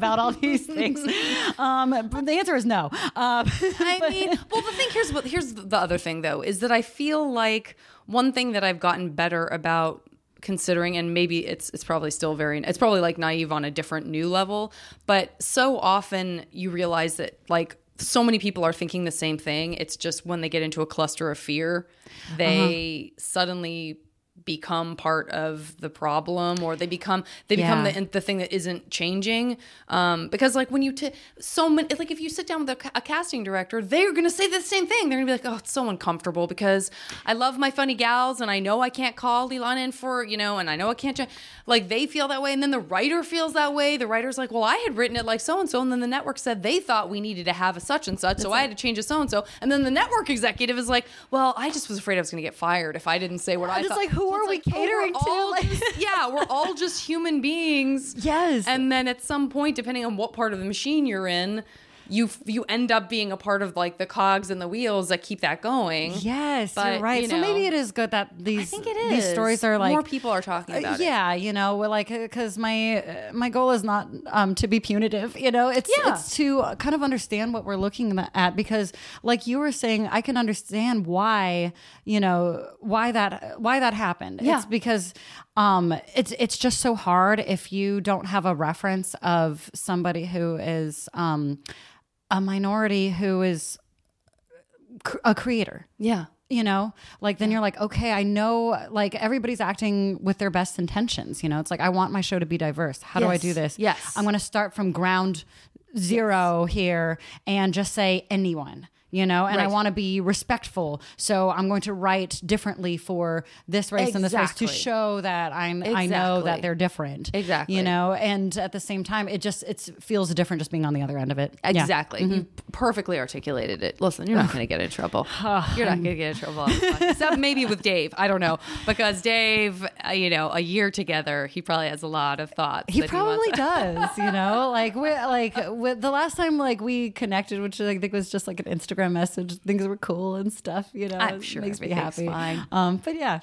about all these things? But the answer is no. I mean, well, here's the other thing though, is that I feel like one thing that I've gotten better about considering, and maybe it's probably still it's probably like naive on a different new level, but so often you realize that like so many people are thinking the same thing. It's just when they get into a cluster of fear, they suddenly become part of the problem, or they become the thing that isn't changing, because like when you like if you sit down with a casting director, they're gonna say the same thing. They're gonna be like, oh, it's so uncomfortable because I love my funny gals and I know I can't call Leland in for, and I know I can't like they feel that way, and then the writer feels that way. The writer's like, well, I had written it like so and so, and then the network said they thought we needed to have a such and such, so I had to change a so and so, and then the network executive is like, well, I just was afraid I was gonna get fired if I didn't say what I thought. Like, who are we catering to? We're all just human beings. Yes. And then at some point, depending on what part of the machine you're in, you end up being a part of like the cogs and the wheels that keep that going. Yes, but, you're right. So maybe it is good that these stories are like more people are talking about it. Yeah, like because my goal is not to be punitive. It's to kind of understand what we're looking at, because like you were saying, I can understand why why that happened. Yeah. It's because it's just so hard if you don't have a reference of somebody who is a minority who is a creator. Yeah. Like then you're like, okay, I know like everybody's acting with their best intentions. It's like, I want my show to be diverse. How do I do this? Yes. I'm going to start from ground zero here and just say anyone. And I want to be respectful. So I'm going to write differently for this race and this race to show that I know that they're different. Exactly. And at the same time, it feels different just being on the other end of it. Exactly. You perfectly articulated it. Listen, you're not going to get in trouble. You're not going to get in trouble. Except maybe with Dave. I don't know. Because Dave, a year together, he probably has a lot of thoughts. He probably does, like with the last time like we connected, which I think was just like an Instagram message, things were cool and stuff, I'm sure makes me happy. Fine. But yeah.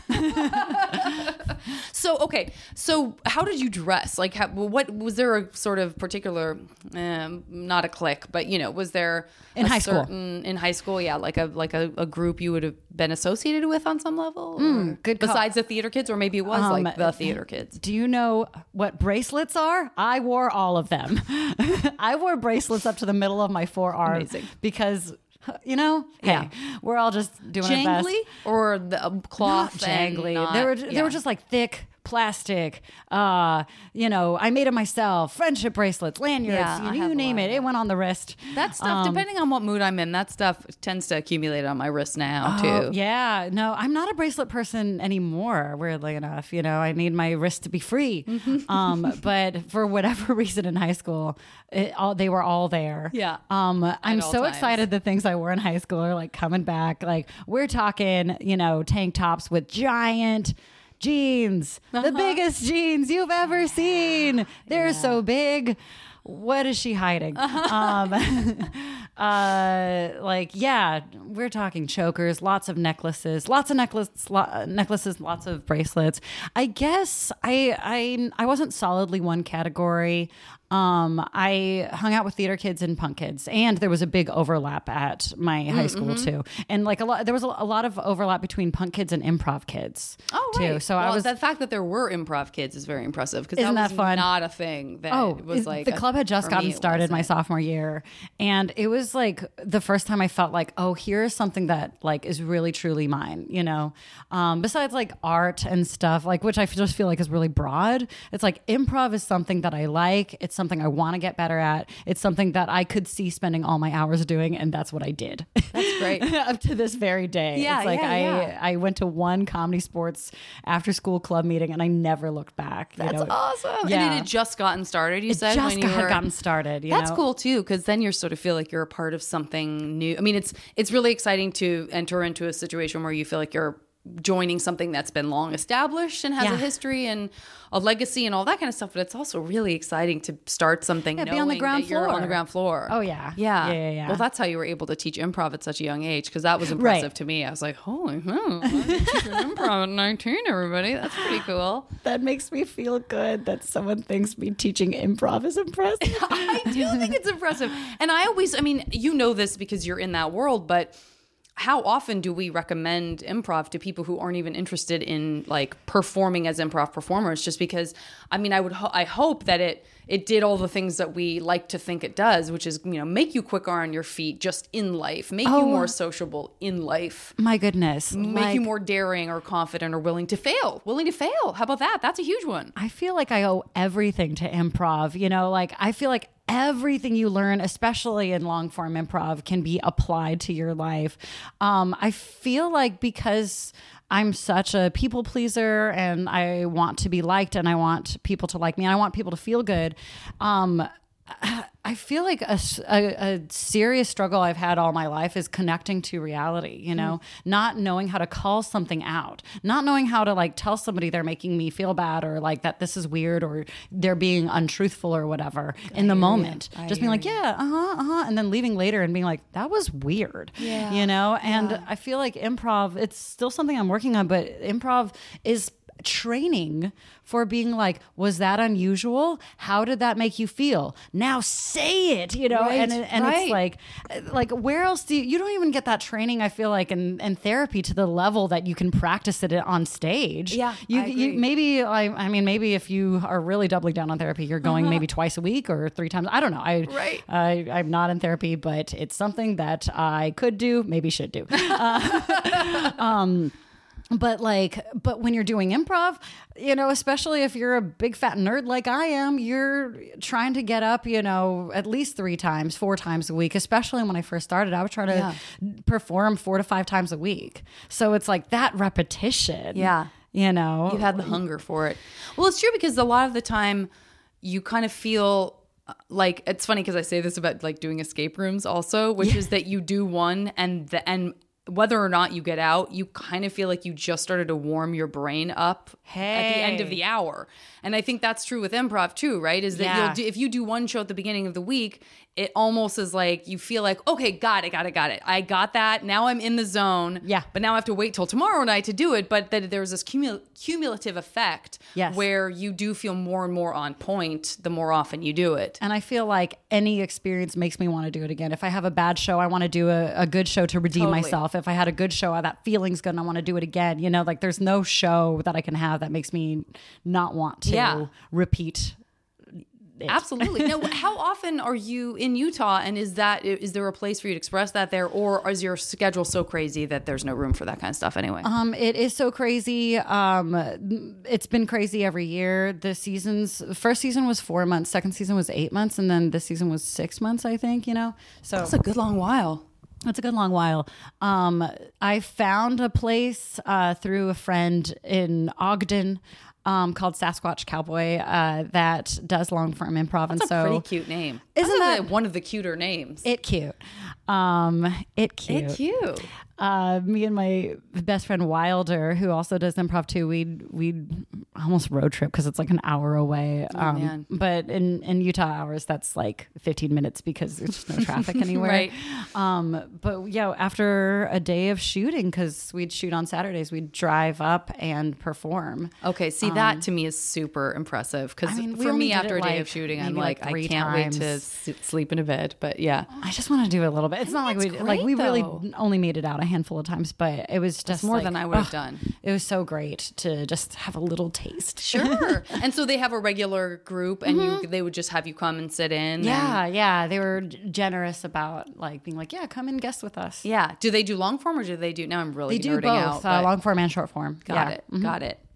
So how did you dress? Like, what was there a sort of particular, not a clique, but was there in high school? In high school, yeah, like a group you would have been associated with on some level. Good. Besides the theater kids, or maybe it was like the theater kids. Do you know what bracelets are? I wore all of them. I wore bracelets up to the middle of my forearm. Amazing. Because hey, we're all just doing jangly our best. Or the cloth. Not jangly. They were just like thick plastic. I made it myself. Friendship bracelets, lanyards, you name it. It went on the wrist. That stuff, depending on what mood I'm in, that stuff tends to accumulate on my wrist now too. Yeah, no, I'm not a bracelet person anymore. Weirdly enough, I need my wrist to be free. But for whatever reason in high school, they were all there. Yeah. I'm so excited the things I wore in high school are like coming back. Like we're talking, tank tops with giant jeans, the biggest jeans you've ever seen. They're so big. What is she hiding? We're talking chokers, lots of necklaces, lots of bracelets. I guess I wasn't solidly one category. I hung out with theater kids and punk kids, and there was a big overlap at my high school too. And like there was a lot of overlap between punk kids and improv kids. Oh, right. Too. So the fact that there were improv kids is very impressive, because that was fun? Not a thing. That was like the club had just gotten started my sophomore year, and it was like the first time I felt like, oh, here's something that like is really truly mine. Besides like art and stuff, like which I just feel like is really broad. It's like improv is something that I like. It's something I want to get better at. It's something that I could see spending all my hours doing, and that's what I did. That's great. Up to this very day. Yeah, it's like I went to one Comedy Sports after school club meeting, and I never looked back. That's awesome. Yeah. And it had just gotten started, you said? Just had gotten started. That's cool too, because then you sort of feel like you're a part of something new. I mean, it's really exciting to enter into a situation where you feel like you're joining something that's been long established and has a history and a legacy and all that kind of stuff. But it's also really exciting to start something knowing be on the ground that you're floor. on the ground floor. Oh, yeah. Yeah. Well, that's how you were able to teach improv at such a young age, because that was impressive to me. I was like, holy hell, I'm teaching improv at 19, everybody. That's pretty cool. That makes me feel good that someone thinks me teaching improv is impressive. I do think it's impressive. And I mean, you know this because you're in that world, but how often do we recommend improv to people who aren't even interested in like performing as improv performers? Just because, I mean, I hope that it did all the things that we like to think it does, which is, you know, make you quicker on your feet just in life, make you more sociable in life. My goodness. Make you more daring or confident or willing to fail. How about that? That's a huge one. I feel like I owe everything to improv. You know, like I feel like everything you learn, especially in long form improv, can be applied to your life. I feel like because I'm such a people pleaser and I want to be liked and I want people to like me and I want people to feel good. I feel like a serious struggle I've had all my life is connecting to reality, you know, not knowing how to call something out, not knowing how to like tell somebody they're making me feel bad or like that this is weird or they're being untruthful or whatever in the moment. Just being like, and then leaving later and being like, that was weird, you know? And I feel like improv, it's still something I'm working on, but improv is training for being like, was that unusual? How did that make you feel? Now say it, you know? And it's like where else do you don't even get that training, I feel like, in therapy to the level that you can practice it on stage. Yeah. You maybe, I mean, maybe if you are really doubling down on therapy, you're going maybe twice a week or 3 times. I don't know. I'm not in therapy, but it's something that I could do, maybe should do. But when you're doing improv, you know, especially if you're a big fat nerd like I am, you're trying to get up, you know, at least 3 times, 4 times a week. Especially when I first started, I would try to perform 4 to 5 times a week. So it's like that repetition. Yeah. You know, you had the hunger for it. Well, it's true because a lot of the time you kind of feel like, it's funny because I say this about like doing escape rooms also, which is that you do one and whether or not you get out, you kind of feel like you just started to warm your brain up at the end of the hour. And I think that's true with improv too, right? Is that if you do one show at the beginning of the week, it almost is like you feel like, okay, got it. I got that. Now I'm in the zone. Yeah. But now I have to wait till tomorrow night to do it. But that there's this cumulative effect where you do feel more and more on point the more often you do it. And I feel like any experience makes me want to do it again. If I have a bad show, I want to do a good show to redeem myself. If I had a good show, that feeling's good and I want to do it again. You know, like there's no show that I can have that makes me not want to repeat it. Absolutely. Now, how often are you in Utah, and is there a place for you to express that there, or is your schedule so crazy that there's no room for that kind of stuff anyway? It is so crazy. It's been crazy every year. The first season was 4 months, second season was 8 months, and then this season was 6 months, I think, you know? So that's a good long while. It's a good long while. I found a place through a friend in Ogden called Sasquatch Cowboy that does long form improv. That's a pretty cute name. Isn't that one of the cuter names? It cute. Me and my best friend Wilder, who also does improv too, we'd almost road trip because it's like an hour away. Man. But in Utah hours, that's like 15 minutes because there's just no traffic anywhere. Right. But yeah, after a day of shooting, because we'd shoot on Saturdays, we'd drive up and perform. Okay, see, that to me is super impressive because for me, after a day of shooting, I'm like, I can't wait to sleep in a bed. But yeah, I just want to do it a little bit. It's not like we really only made it out a handful of times, but it was just more than I would have done. It was so great to just have a little taste. Sure. And so they have a regular group, and they would just have you come and sit in. Yeah. They were generous about like being like, yeah, come and guest with us. Yeah. Do they do long form or do they do? Now I'm really they do nerding both, out. Long form and short form. Got it. And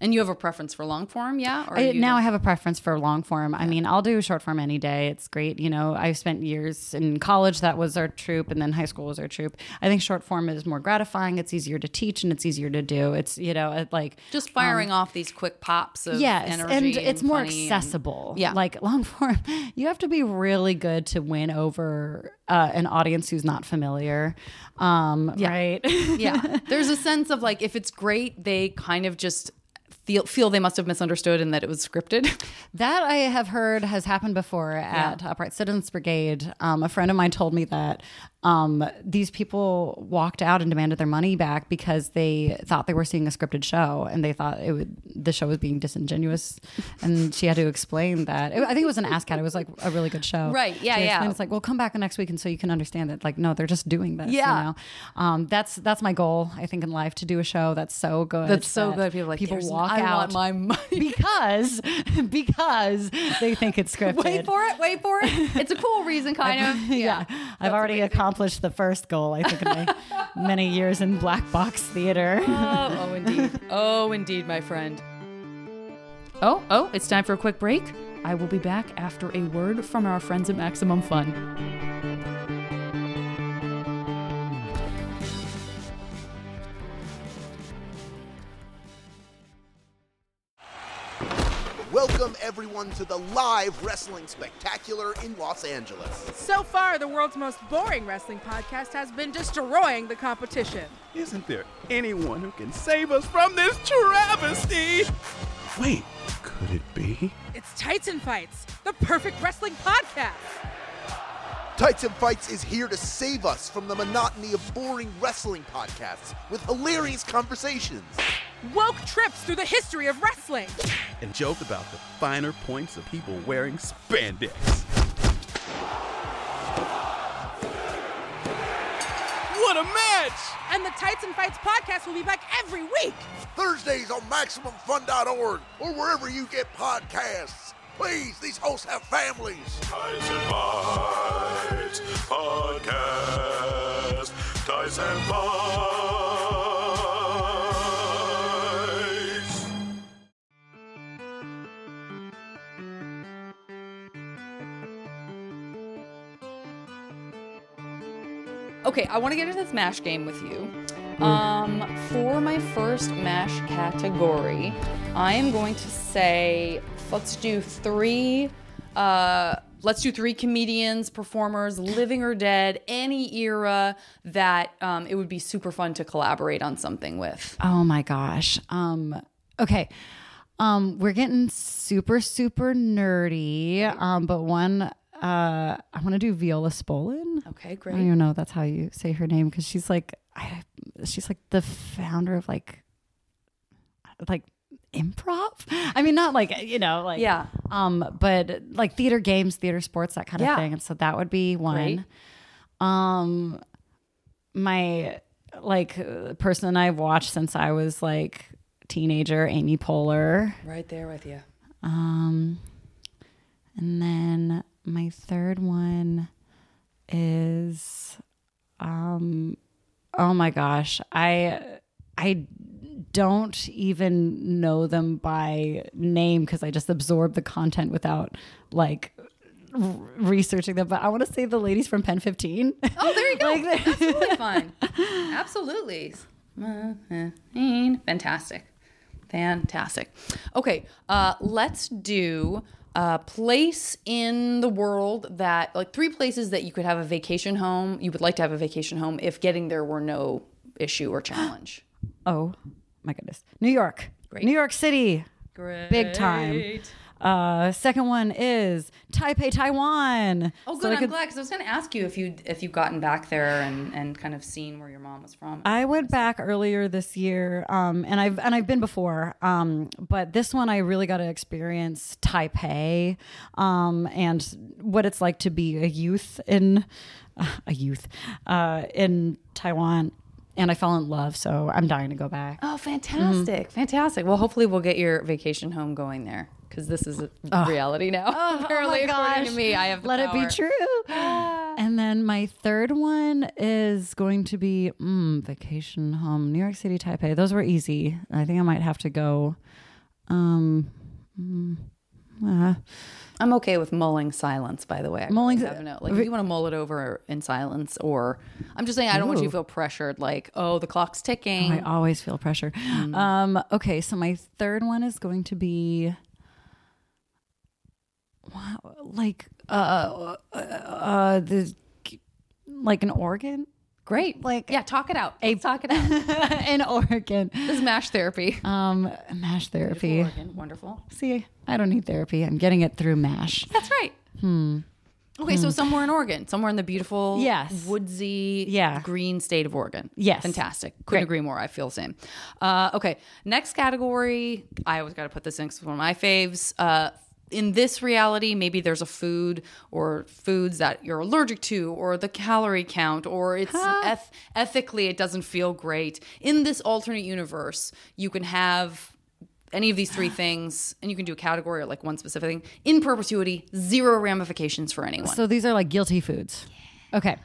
And you have a preference for long form, yeah? Or I have a preference for long form. Yeah. I mean, I'll do short form any day. It's great. You know, I spent years in college. That was our troop. And then high school was our troop. I think short form is more gratifying. It's easier to teach and it's easier to do. It's, you know, like just firing off these quick pops of energy. And it's more accessible. Like long form, you have to be really good to win over an audience who's not familiar. Right? Yeah. There's a sense of like, if it's great, they kind of just feel they must have misunderstood and that it was scripted. That I have heard has happened before at Upright Citizens Brigade. A friend of mine told me that these people walked out and demanded their money back because they thought they were seeing a scripted show and they thought the show was being disingenuous. And she had to explain that. I think it was an ASCAT. It was like a really good show. Right. Yeah. Yeah. It's like, well, come back next week and so you can understand that. Like, no, they're just doing this. Yeah. You know? That's my goal, I think, in life, to do a show that's so good. That's so good. People walk out. I want my money because they think it's scripted. Wait for it. It's a cool reason, kind of. Yeah. I've already accomplished the first goal, I think, in my many years in black box theater. Oh, indeed, my friend. Oh, it's time for a quick break. I will be back after a word from our friends at Maximum Fun. Welcome, everyone, to the live wrestling spectacular in Los Angeles. So far, the world's most boring wrestling podcast has been destroying the competition. Isn't there anyone who can save us from this travesty? Wait, could it be? It's Tights and Fights, the perfect wrestling podcast. Tights and Fights is here to save us from the monotony of boring wrestling podcasts with hilarious conversations, woke trips through the history of wrestling, and joke about the finer points of people wearing spandex. What a match! And the Tights and Fights podcast will be back every week. Thursdays on MaximumFun.org or wherever you get podcasts. Please, these hosts have families. Tights and Fights podcast. Tights and Fights. Okay, I want to get into this MASH game with you. For my first MASH category, I am going to say let's do three comedians, performers, living or dead, any era that it would be super fun to collaborate on something with. Oh my gosh. Okay. We're getting super, super nerdy. But one, I want to do Viola Spolin. Okay, great. I don't even know if that's how you say her name because she's like the founder of like improv. I mean, not like, you know, like, yeah. But like theater games, theater sports, that kind of thing. And so that would be one. Great. My like person I've watched since I was like teenager, Amy Poehler. Right there with you. And then my third one is, oh my gosh, I don't even know them by name because I just absorb the content without like researching them. But I want to say the ladies from Pen 15. Oh, there you go. Like, that's really fun. Absolutely. Fantastic. Okay, let's do a place in the world that, like, 3 places that you could have a vacation home. You would like to have a vacation home if getting there were no issue or challenge. Oh my goodness. New York. Great. New York City. Great. Big time. Second one is Taipei, Taiwan. Oh, good. I'm glad, because I was going to ask you if you've gotten back there and kind of seen where your mom was from. I went back earlier this year, and I've been before, but this one I really got to experience Taipei, and what it's like to be a youth in Taiwan. And I fell in love, so I'm dying to go back. Oh, fantastic. Fantastic. Well, hopefully we'll get your vacation home going there, because this is a reality now. Apparently, according to me, I have the power. Let it be true. And then my third one is going to be vacation home, New York City, Taipei. Those were easy. I think I might have to go I'm okay with mulling silence, by the way. Mulling, like if you want to mull it over in silence, or I'm just saying I don't want you to feel pressured. Like, oh, the clock's ticking. I always feel pressure. Okay, so my third one is going to be, like an organ. Great. Like, yeah, talk it out. Talk it out. An organ. This is MASH therapy. MASH therapy. Organ. Wonderful. See, I don't need therapy. I'm getting it through MASH. That's right. Okay, so somewhere in Oregon, somewhere in the beautiful, woodsy, green state of Oregon. Yes. Fantastic. Couldn't agree more. I feel the same. Okay, next category. I always got to put this in because it's one of my faves. In this reality, maybe there's a food or foods that you're allergic to, or the calorie count, or it's ethically it doesn't feel great. In this alternate universe, you can have any of these three things, and you can do a category or like one specific thing in perpetuity, zero ramifications for anyone. So these are like guilty foods. Okay.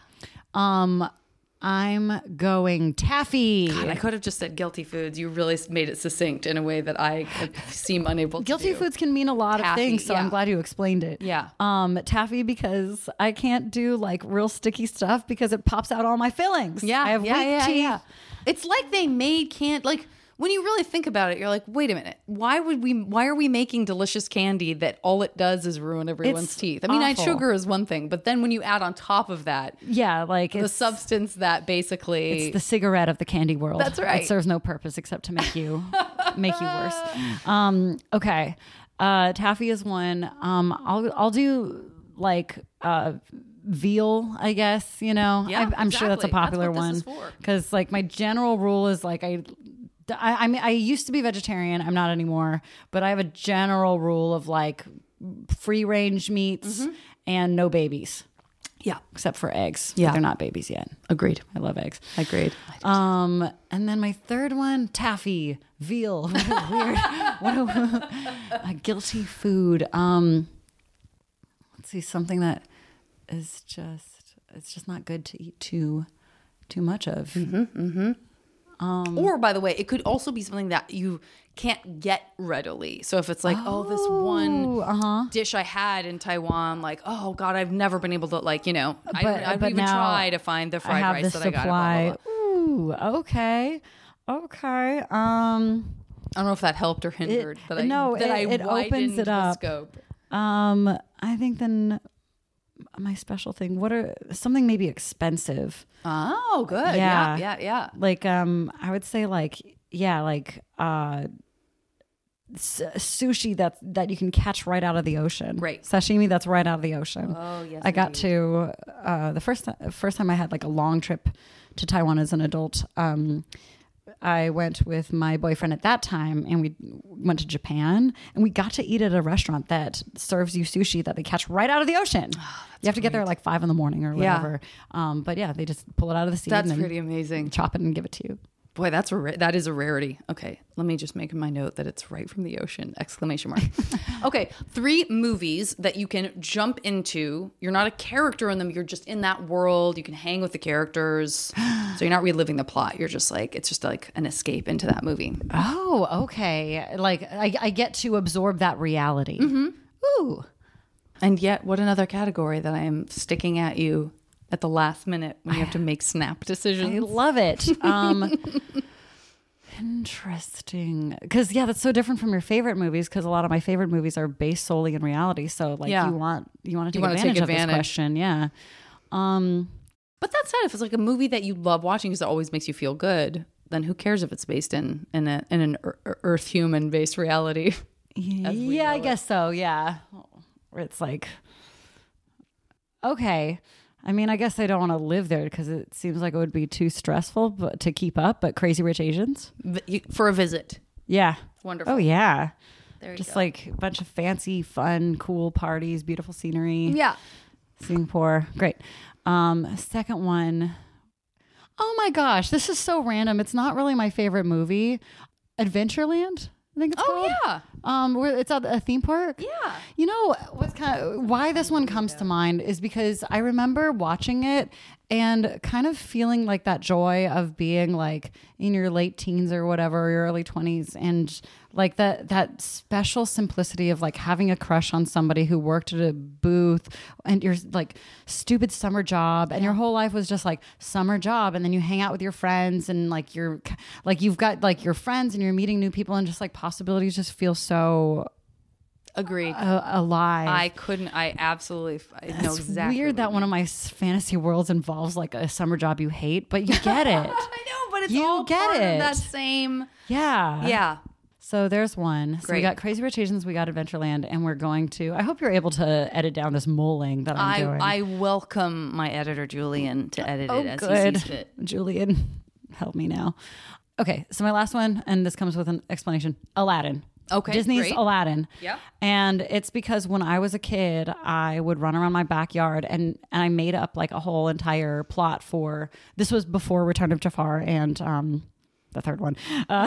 I'm going taffy. God, I could have just said guilty foods. You really made it succinct in a way that I seem unable to Guilty do. foods can mean a lot of things, so I'm glad you explained it. Yeah. Taffy, because I can't do like real sticky stuff because it pops out all my fillings. Yeah. I have weak teeth. Yeah. It's like they made when you really think about it, you're like, wait a minute, why are we making delicious candy that all it does is ruin everyone's teeth? I mean, awful. sugar is one thing, but then when you add on top of that, like the substance that basically it's the cigarette of the candy world. That's right. It serves no purpose except to make you worse. Okay. Taffy is one. I'll do like veal, I guess, Yeah, I'm sure that's a popular one because like my general rule is like I used to be vegetarian. I'm not anymore, but I have a general rule of like free range meats and no babies. Yeah. Except for eggs. Yeah. But they're not babies yet. Agreed. I love eggs. Agreed. And then my third one, taffy, veal. Weird. A guilty food. Let's see, something that is it's just not good to eat too much of. Or, by the way, it could also be something that you can't get readily. So if it's like, this one dish I had in Taiwan, like, oh God, I've never been able to, like, I would even try to find the fried rice that I got. Blah, blah, blah. Ooh, okay. I don't know if that helped or hindered. It opens it up. Scope. I think then my special thing. What are something maybe expensive? Oh, good. Yeah. Like I would say sushi that you can catch right out of the ocean. Great. Sashimi that's right out of the ocean. Oh, yes. I got to the first time I had like a long trip to Taiwan as an adult. I went with my boyfriend at that time, and we went to Japan, and we got to eat at a restaurant that serves you sushi that they catch right out of the ocean. Oh, you have to get there at like 5 a.m. or whatever. But yeah, they just pull it out of the sea. That's pretty amazing. Chop it and give it to you. Boy, that is a rarity. Okay, let me just make my note that it's right from the ocean! ! Okay, 3 movies that you can jump into. You're not a character in them. You're just in that world. You can hang with the characters. So you're not reliving the plot. You're just like, it's just like an escape into that movie. Oh, okay. Like I get to absorb that reality. Ooh. And yet, what another category that I am sticking at you at the last minute when you have to make snap decisions. I love it. Interesting. Because, that's so different from your favorite movies, because a lot of my favorite movies are based solely in reality. So, like, you want to take advantage of this question. Yeah. But that said, if it's like a movie that you love watching because it always makes you feel good, then who cares if it's based in an Earth human based reality? Yeah, I guess so. Yeah. Where it's like, okay. I mean, I guess I don't want to live there because it seems like it would be too stressful to keep up. But Crazy Rich Asians for a visit, yeah, wonderful. Oh yeah, there you just go. Like a bunch of fancy, fun, cool parties, beautiful scenery. Yeah, Singapore, great. Second one, oh my gosh, this is so random. It's not really my favorite movie. Adventureland, I think it's called. Yeah. Where it's at a theme park. Yeah. You know what's why this one comes to mind is because I remember watching it and kind of feeling like that joy of being like in your late teens or whatever, your early 20s, and like that special simplicity of like having a crush on somebody who worked at a booth and your like stupid summer job, and your whole life was just like summer job, and then you hang out with your friends, and like you've got like your friends and you're meeting new people, and just like possibilities just feel so agreed alive. I absolutely know exactly. Weird that one of my fantasy worlds involves like a summer job you hate, but you get it. I know, but it's you all get part it. of that same. Yeah. So there's one. So we Great. got Crazy Rich Asians, we got Adventureland, and we're going to, I hope you're able to edit down this mulling that I'm doing. I welcome my editor Julian to edit it as good. he sees fit. Julian, help me now. Okay, so my last one, and this comes with an explanation. Aladdin. Okay, Disney's great. Aladdin. Yeah. And it's because when I was a kid, I would run around my backyard and I made up like a whole entire plot for, this was before Return of Jafar and the third one.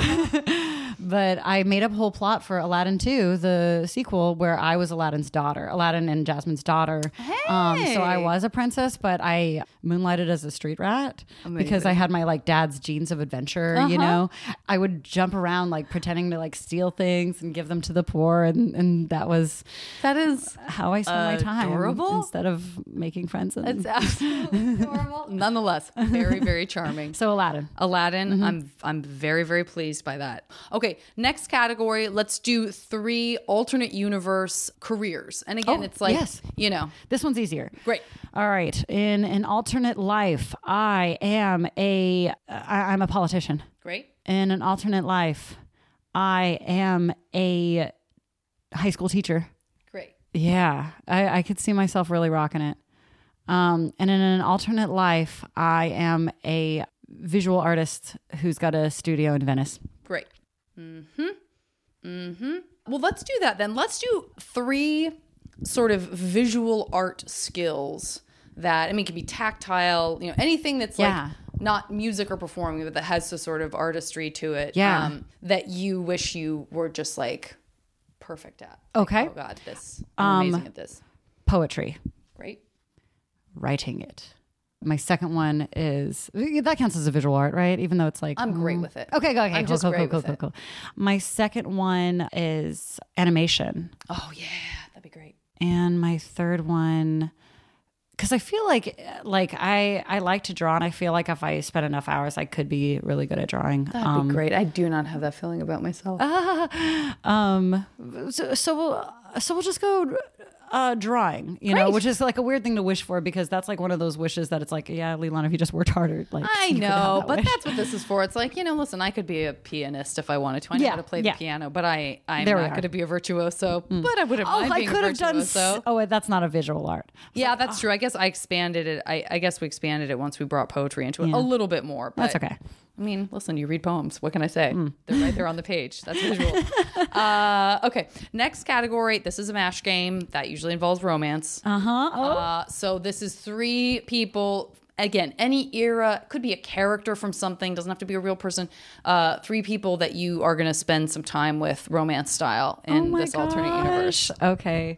But I made up a whole plot for Aladdin 2, the sequel, where I was Aladdin's daughter, Aladdin and Jasmine's daughter. Hey. So I was a princess, but I moonlighted as a street rat. Amazing. Because I had my like dad's genes of adventure, you know. I would jump around like pretending to like steal things and give them to the poor, and that is how I spent my time adorable. instead of making friends. It's absolutely adorable. Nonetheless, very, very charming. So Aladdin. I'm very, very pleased by that. Okay, next category. Let's do 3 alternate universe careers. And again, it's like, you know. This one's easier. Great. All right. In an alternate life, I'm a politician. Great. In an alternate life, I am a high school teacher. Great. Yeah. I could see myself really rocking it. And in an alternate life, I am a visual artist who's got a studio in Venice. Great. Well, let's do that then. Let's do 3 sort of visual art skills that, I mean, it can be tactile, you know, anything that's like not music or performing, but that has a sort of artistry to it. Yeah. That you wish you were just like perfect at. Okay. Like, oh God, I'm amazing at this. Poetry. Great. Writing it. My second one is, that counts as a visual art, right? Even though it's like, I'm great with it. Okay. I'm just great with it. Cool. My second one is animation. Oh yeah, that'd be great. And my third one, because I feel like I like to draw, and I feel like if I spend enough hours, I could be really good at drawing. That'd be great. I do not have that feeling about myself. So we'll just go drawing, you know, which is like a weird thing to wish for, because that's like one of those wishes that it's like, yeah, Leland, if you just worked harder, like I you could have know, that but wish. that's what this is for. It's like, you know, listen, I could be a pianist if I wanted to. I know how to play the piano, but I'm not going to be a virtuoso. But I wouldn't mind being a virtuoso. Oh, that's not a visual art. Yeah, that's true. I guess I expanded it. I guess we expanded it once we brought poetry into it a little bit more. But that's okay. I mean, listen, you read poems. What can I say? They're right there on the page. That's visual. Okay. Next category. This is a MASH game that usually involves romance. So this is 3 people. Again, any era. Could be a character from something. Doesn't have to be a real person. 3 people that you are going to spend some time with romance style in this alternate universe. Okay.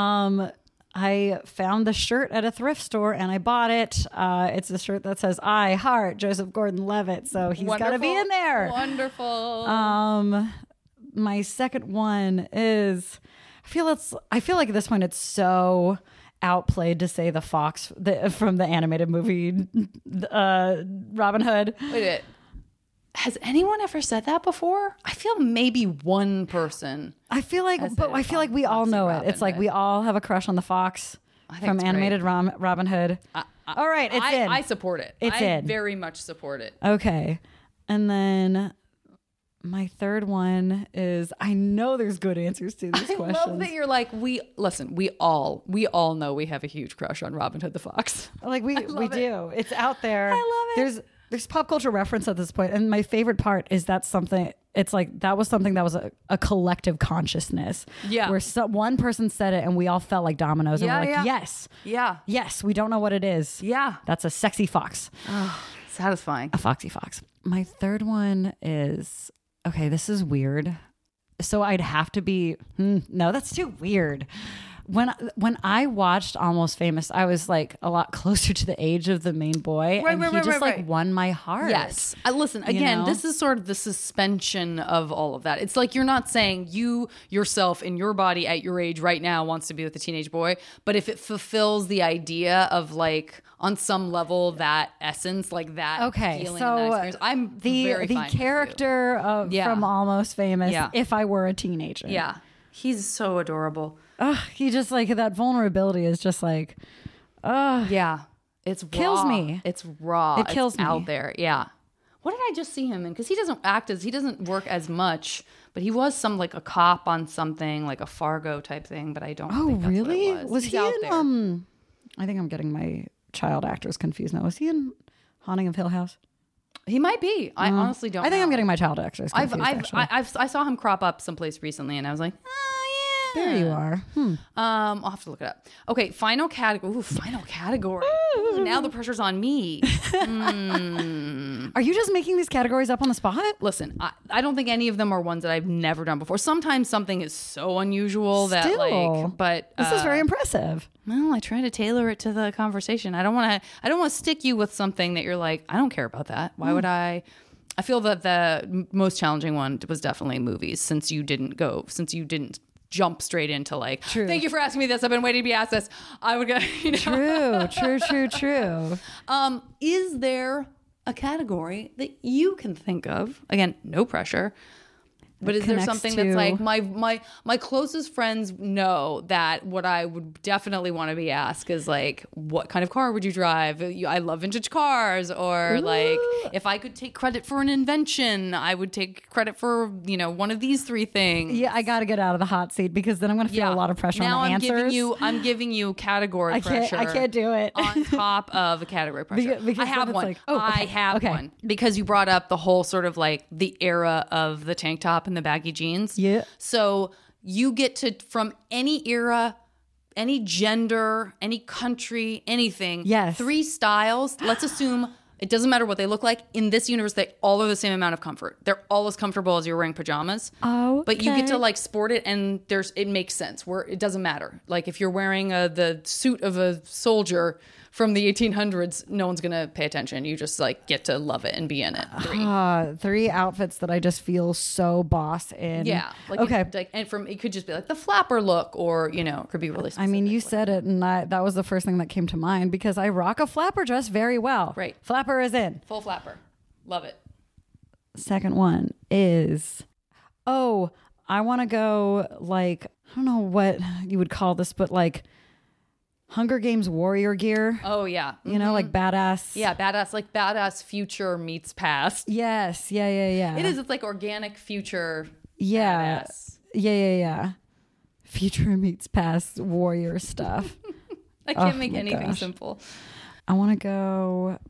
I found the shirt at a thrift store and I bought it. It's a shirt that says "I heart Joseph Gordon-Levitt," so he's got to be in there. Wonderful. My second one is, I feel like at this point it's so outplayed to say the fox from the animated movie Robin Hood. Wait. Has anyone ever said that before? I feel maybe one person. I feel like we all know it. It's like we all have a crush on the fox from animated Robin Hood. All right, it's in. I support it. I very much support it. Okay. And then my third one is, I know there's good answers to these questions. I love that you're like, we all know we have a huge crush on Robin Hood the Fox. Like we do. It's out there. I love it. There's pop culture reference at this point, and my favorite part is that something. It's like that was something that was a collective consciousness. Yeah, where one person said it, and we all felt like dominoes, and we're like, yes, we don't know what it is. Yeah, that's a sexy fox. Oh, satisfying. A foxy fox. My third one is, okay, this is weird. So I'd have to be. No, that's too weird. when I watched Almost Famous, I was like a lot closer to the age of the main boy, and he just like won my heart. Yes, listen again. This is sort of the suspension of all of that. It's like you're not saying you yourself in your body at your age right now wants to be with a teenage boy, but if it fulfills the idea of like on some level that essence, like that feeling, and that experience, I'm very fine character of from Almost Famous. Yeah. If I were a teenager, he's so adorable. He just like that vulnerability is just like, it's raw. Kills me. It's raw. It kills it's me out there. Yeah. What did I just see him in? Because he doesn't work as much, but he was like a cop on something like a Fargo type thing. But I don't. think that's really? What it was. Was He's he out in? there. I think I'm getting my child actors confused now. Was he in Haunting of Hill House? He might be. I honestly don't. I think know. I'm getting my child actors confused. I saw him crop up someplace recently, and I was like, there you are. I'll have to look it up. Okay, final category. Ooh, final category. Ooh, now the pressure's on me. Are you just making these categories up on the spot? Listen, I don't think any of them are ones that I've never done before. Sometimes something is so unusual that but this is very impressive. Well, I try to tailor it to the conversation. I don't want to stick you with something that you're like, I don't care about that. Why would I? I feel that the most challenging one was definitely movies, since you didn't jump straight into like, thank you for asking me this. I've been waiting to be asked this. I would go, True. Is there a category that you can think of? Again, no pressure. But is there something that's like my closest friends know that what I would definitely want to be asked is like, what kind of car would you drive? I love vintage cars. Or like, if I could take credit for an invention, I would take credit for, one of these three things. Yeah, I got to get out of the hot seat because then I'm going to feel a lot of pressure on the answers. I'm giving you category pressure. I can't do it. On top of a category pressure. Because I have one. Like, I have one. Because you brought up the whole sort of like the era of the tank top and the baggy jeans. Yeah. So you get to, from any era, any gender, any country, anything. Yes. 3 styles. Let's assume it doesn't matter what they look like. In this universe, they all are the same amount of comfort. They're all as comfortable as you're wearing pajamas. Oh, but you get to like sport it, and it makes sense where it doesn't matter. Like if you're wearing the suit of a soldier from the 1800s, no one's gonna pay attention. You just like get to love it and be in it. 3 outfits that I just feel so boss in. Yeah. Like okay. It could just be like the flapper look, or it could be really specific. I mean, you said it, and that was the first thing that came to mind because I rock a flapper dress very well. Right. Flapper is in. Full flapper. Love it. Second one is, I want to go like, I don't know what you would call this, but like Hunger Games warrior gear. Oh, yeah. Like badass. Yeah, badass. Like badass future meets past. Yes. Yeah. It is. It's like organic future. Yeah. Badass. Yeah. Future meets past warrior stuff. I can't make anything simple. I want to go.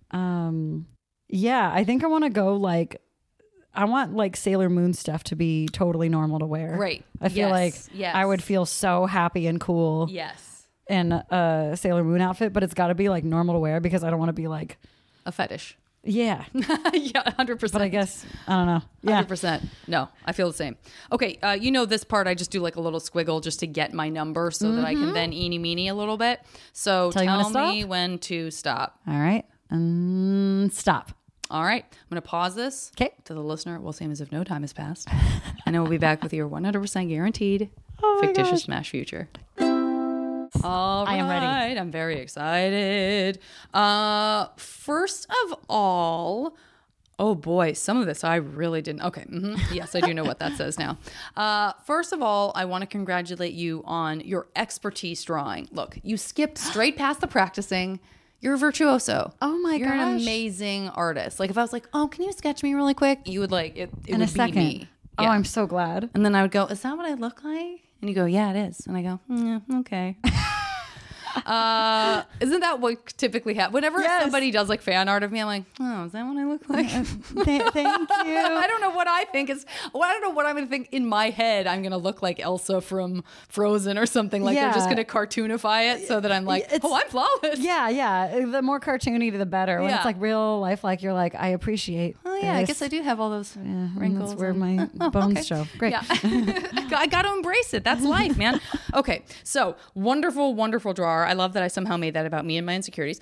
I think I want to go like. I want like Sailor Moon stuff to be totally normal to wear. Right. I feel like I would feel so happy and cool. Yes. In a Sailor Moon outfit, but it's got to be like normal to wear because I don't want to be like a fetish. Yeah. Yeah, 100%. But I guess, I don't know. Yeah. 100%. No, I feel the same. Okay, this part, I just do like a little squiggle just to get my number so that I can then eeny meeny a little bit. So tell me when to stop. All right. Stop. All right. I'm going to pause this. Okay. To the listener, we'll seem as if no time has passed. And then we'll be back with your 100% guaranteed fictitious smash future. All right. I am ready. I'm very excited. First of all, oh boy, some of this I really didn't. Okay. Yes, I do know what that says now. First of all, I want to congratulate you on your expertise drawing. Look, you skipped straight past the practicing. You're a virtuoso. Oh my gosh. You're an amazing artist. Like if I was like, oh, can you sketch me really quick? You would like, it in would a second. be me. Oh, I'm so glad. And then I would go, is that what I look like? And you go, yeah, it is. And I go, yeah, okay. Isn't that what typically happens? Whenever somebody does like fan art of me, I'm like, oh, is that what I look like? Thank you. I don't know what I think is. Well, I don't know what I'm going to think in my head. I'm going to look like Elsa from Frozen or something. Like they're just going to cartoonify it so that I'm like, I'm flawless. Yeah. The more cartoony, the better. When it's like real life, like you're like, I appreciate. Oh yeah, I guess I do have all those wrinkles. That's where my bones show. Great. Yeah. I got to embrace it. That's life, man. Okay, so wonderful, wonderful drawer. I love that I somehow made that about me and my insecurities.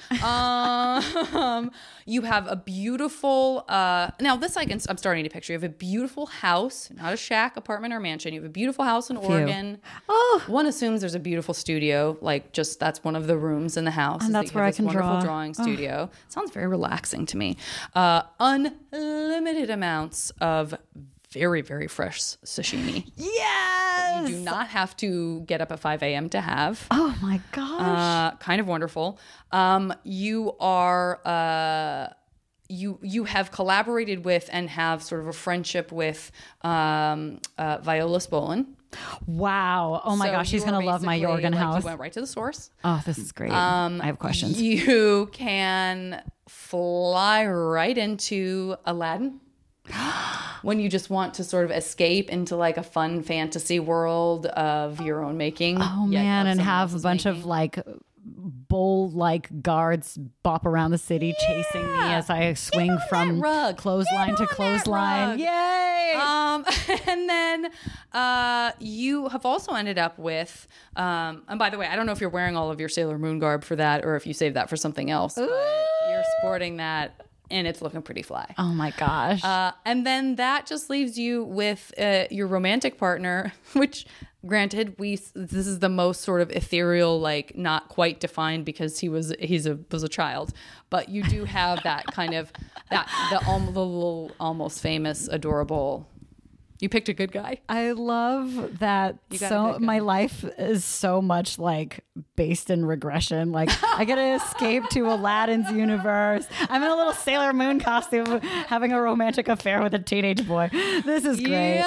You have a beautiful, now this I'm starting to picture. You have a beautiful house, not a shack, apartment, or mansion. You have a beautiful house in Oregon. Oh. One assumes there's a beautiful studio, like just that's one of the rooms in the house. And that's where I can wonderful draw. Drawing studio. Sounds very relaxing to me. Unlimited amounts of very, very fresh sashimi. Yes! You do not have to get up at 5 a.m. to have. Oh my gosh. Kind of wonderful. You are... You have collaborated with and have sort of a friendship with Viola Spolin. Wow. Oh my gosh, she's going to love my Jorgen house. You went right to the source. Oh, this is great. I have questions. You can fly right into Aladdin when you just want to sort of escape into like a fun fantasy world of your own making. Oh man, and have a bunch of like bull-like guards bop around the city chasing me as I swing from clothesline to clothesline. Yay! And then you have also ended up with, and by the way, I don't know if you're wearing all of your Sailor Moon garb for that or if you saved that for something else, but you're sporting that and it's looking pretty fly. Oh my gosh. And then that just leaves you with your romantic partner, which granted, this is the most sort of ethereal, like not quite defined because he was a child, but you do have that kind of the little almost famous, adorable. You picked a good guy. I love that. So my life is so much like based in regression. Like I get to escape to Aladdin's universe. I'm in a little Sailor Moon costume, having a romantic affair with a teenage boy. This is great.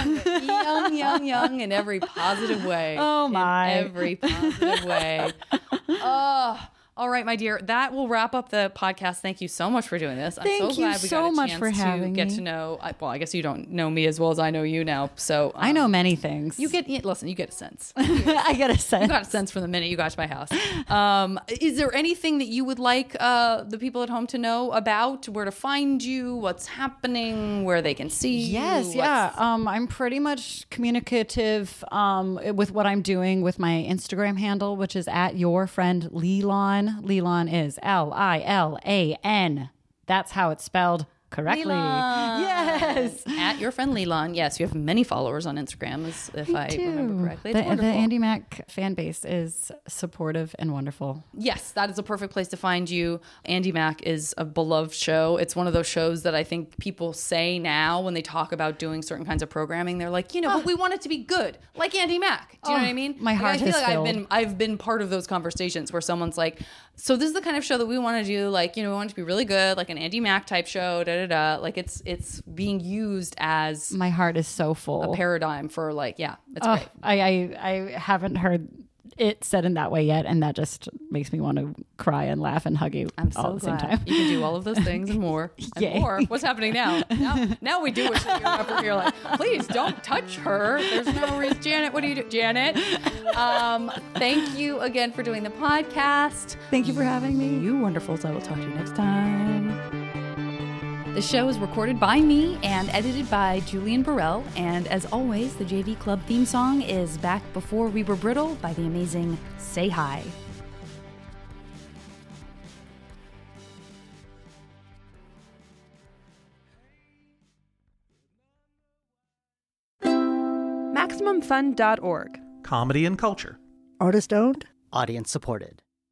Young in every positive way. Oh my! In every positive way. Oh. All right, my dear, that will wrap up the podcast. Thank you so much for doing this. I'm so glad we got a chance to get to know. Well, I guess you don't know me as well as I know you now. So I know many things. You get a sense. I get a sense. You got a sense from the minute you got to my house. Is there anything that you would like the people at home to know about? Where to find you? What's happening? Where they can see you? Yes, yeah. I'm pretty much communicative with what I'm doing with my Instagram handle, which is @yourfriendLilan. Lilan is Lilan. That's how it's spelled correctly. Lilan. Yes. @yourfriendLilan. Yes, you have many followers on Instagram, if I remember correctly. It's the Andy Mack fan base is supportive and wonderful. Yes, that is a perfect place to find you. Andy Mack is a beloved show. It's one of those shows that I think people say now when they talk about doing certain kinds of programming. They're like, but we want it to be good, like Andy Mack. Do you know what I mean? My heart I feel has like filled. I've been part of those conversations where someone's like, so this is the kind of show that we want to do. Like, we want it to be really good, like an Andy Mack type show. Like it's being used as my heart is so full. A paradigm for it's great. I haven't heard it said in that way yet, and that just makes me want to cry and laugh and hug you all at the same time. You can do all of those things and more. And more. What's happening now? Now we do what you're like, please don't touch her. There's no reason. Janet, what do you do? Janet. Thank you again for doing the podcast. Thank you for having me. You wonderfuls. I will talk to you next time. The show is recorded by me and edited by Julian Burrell. And as always, the JV Club theme song is Back Before We Were Brittle by the amazing Say Hi. MaximumFun.org. Comedy and culture. Artist owned. Audience supported.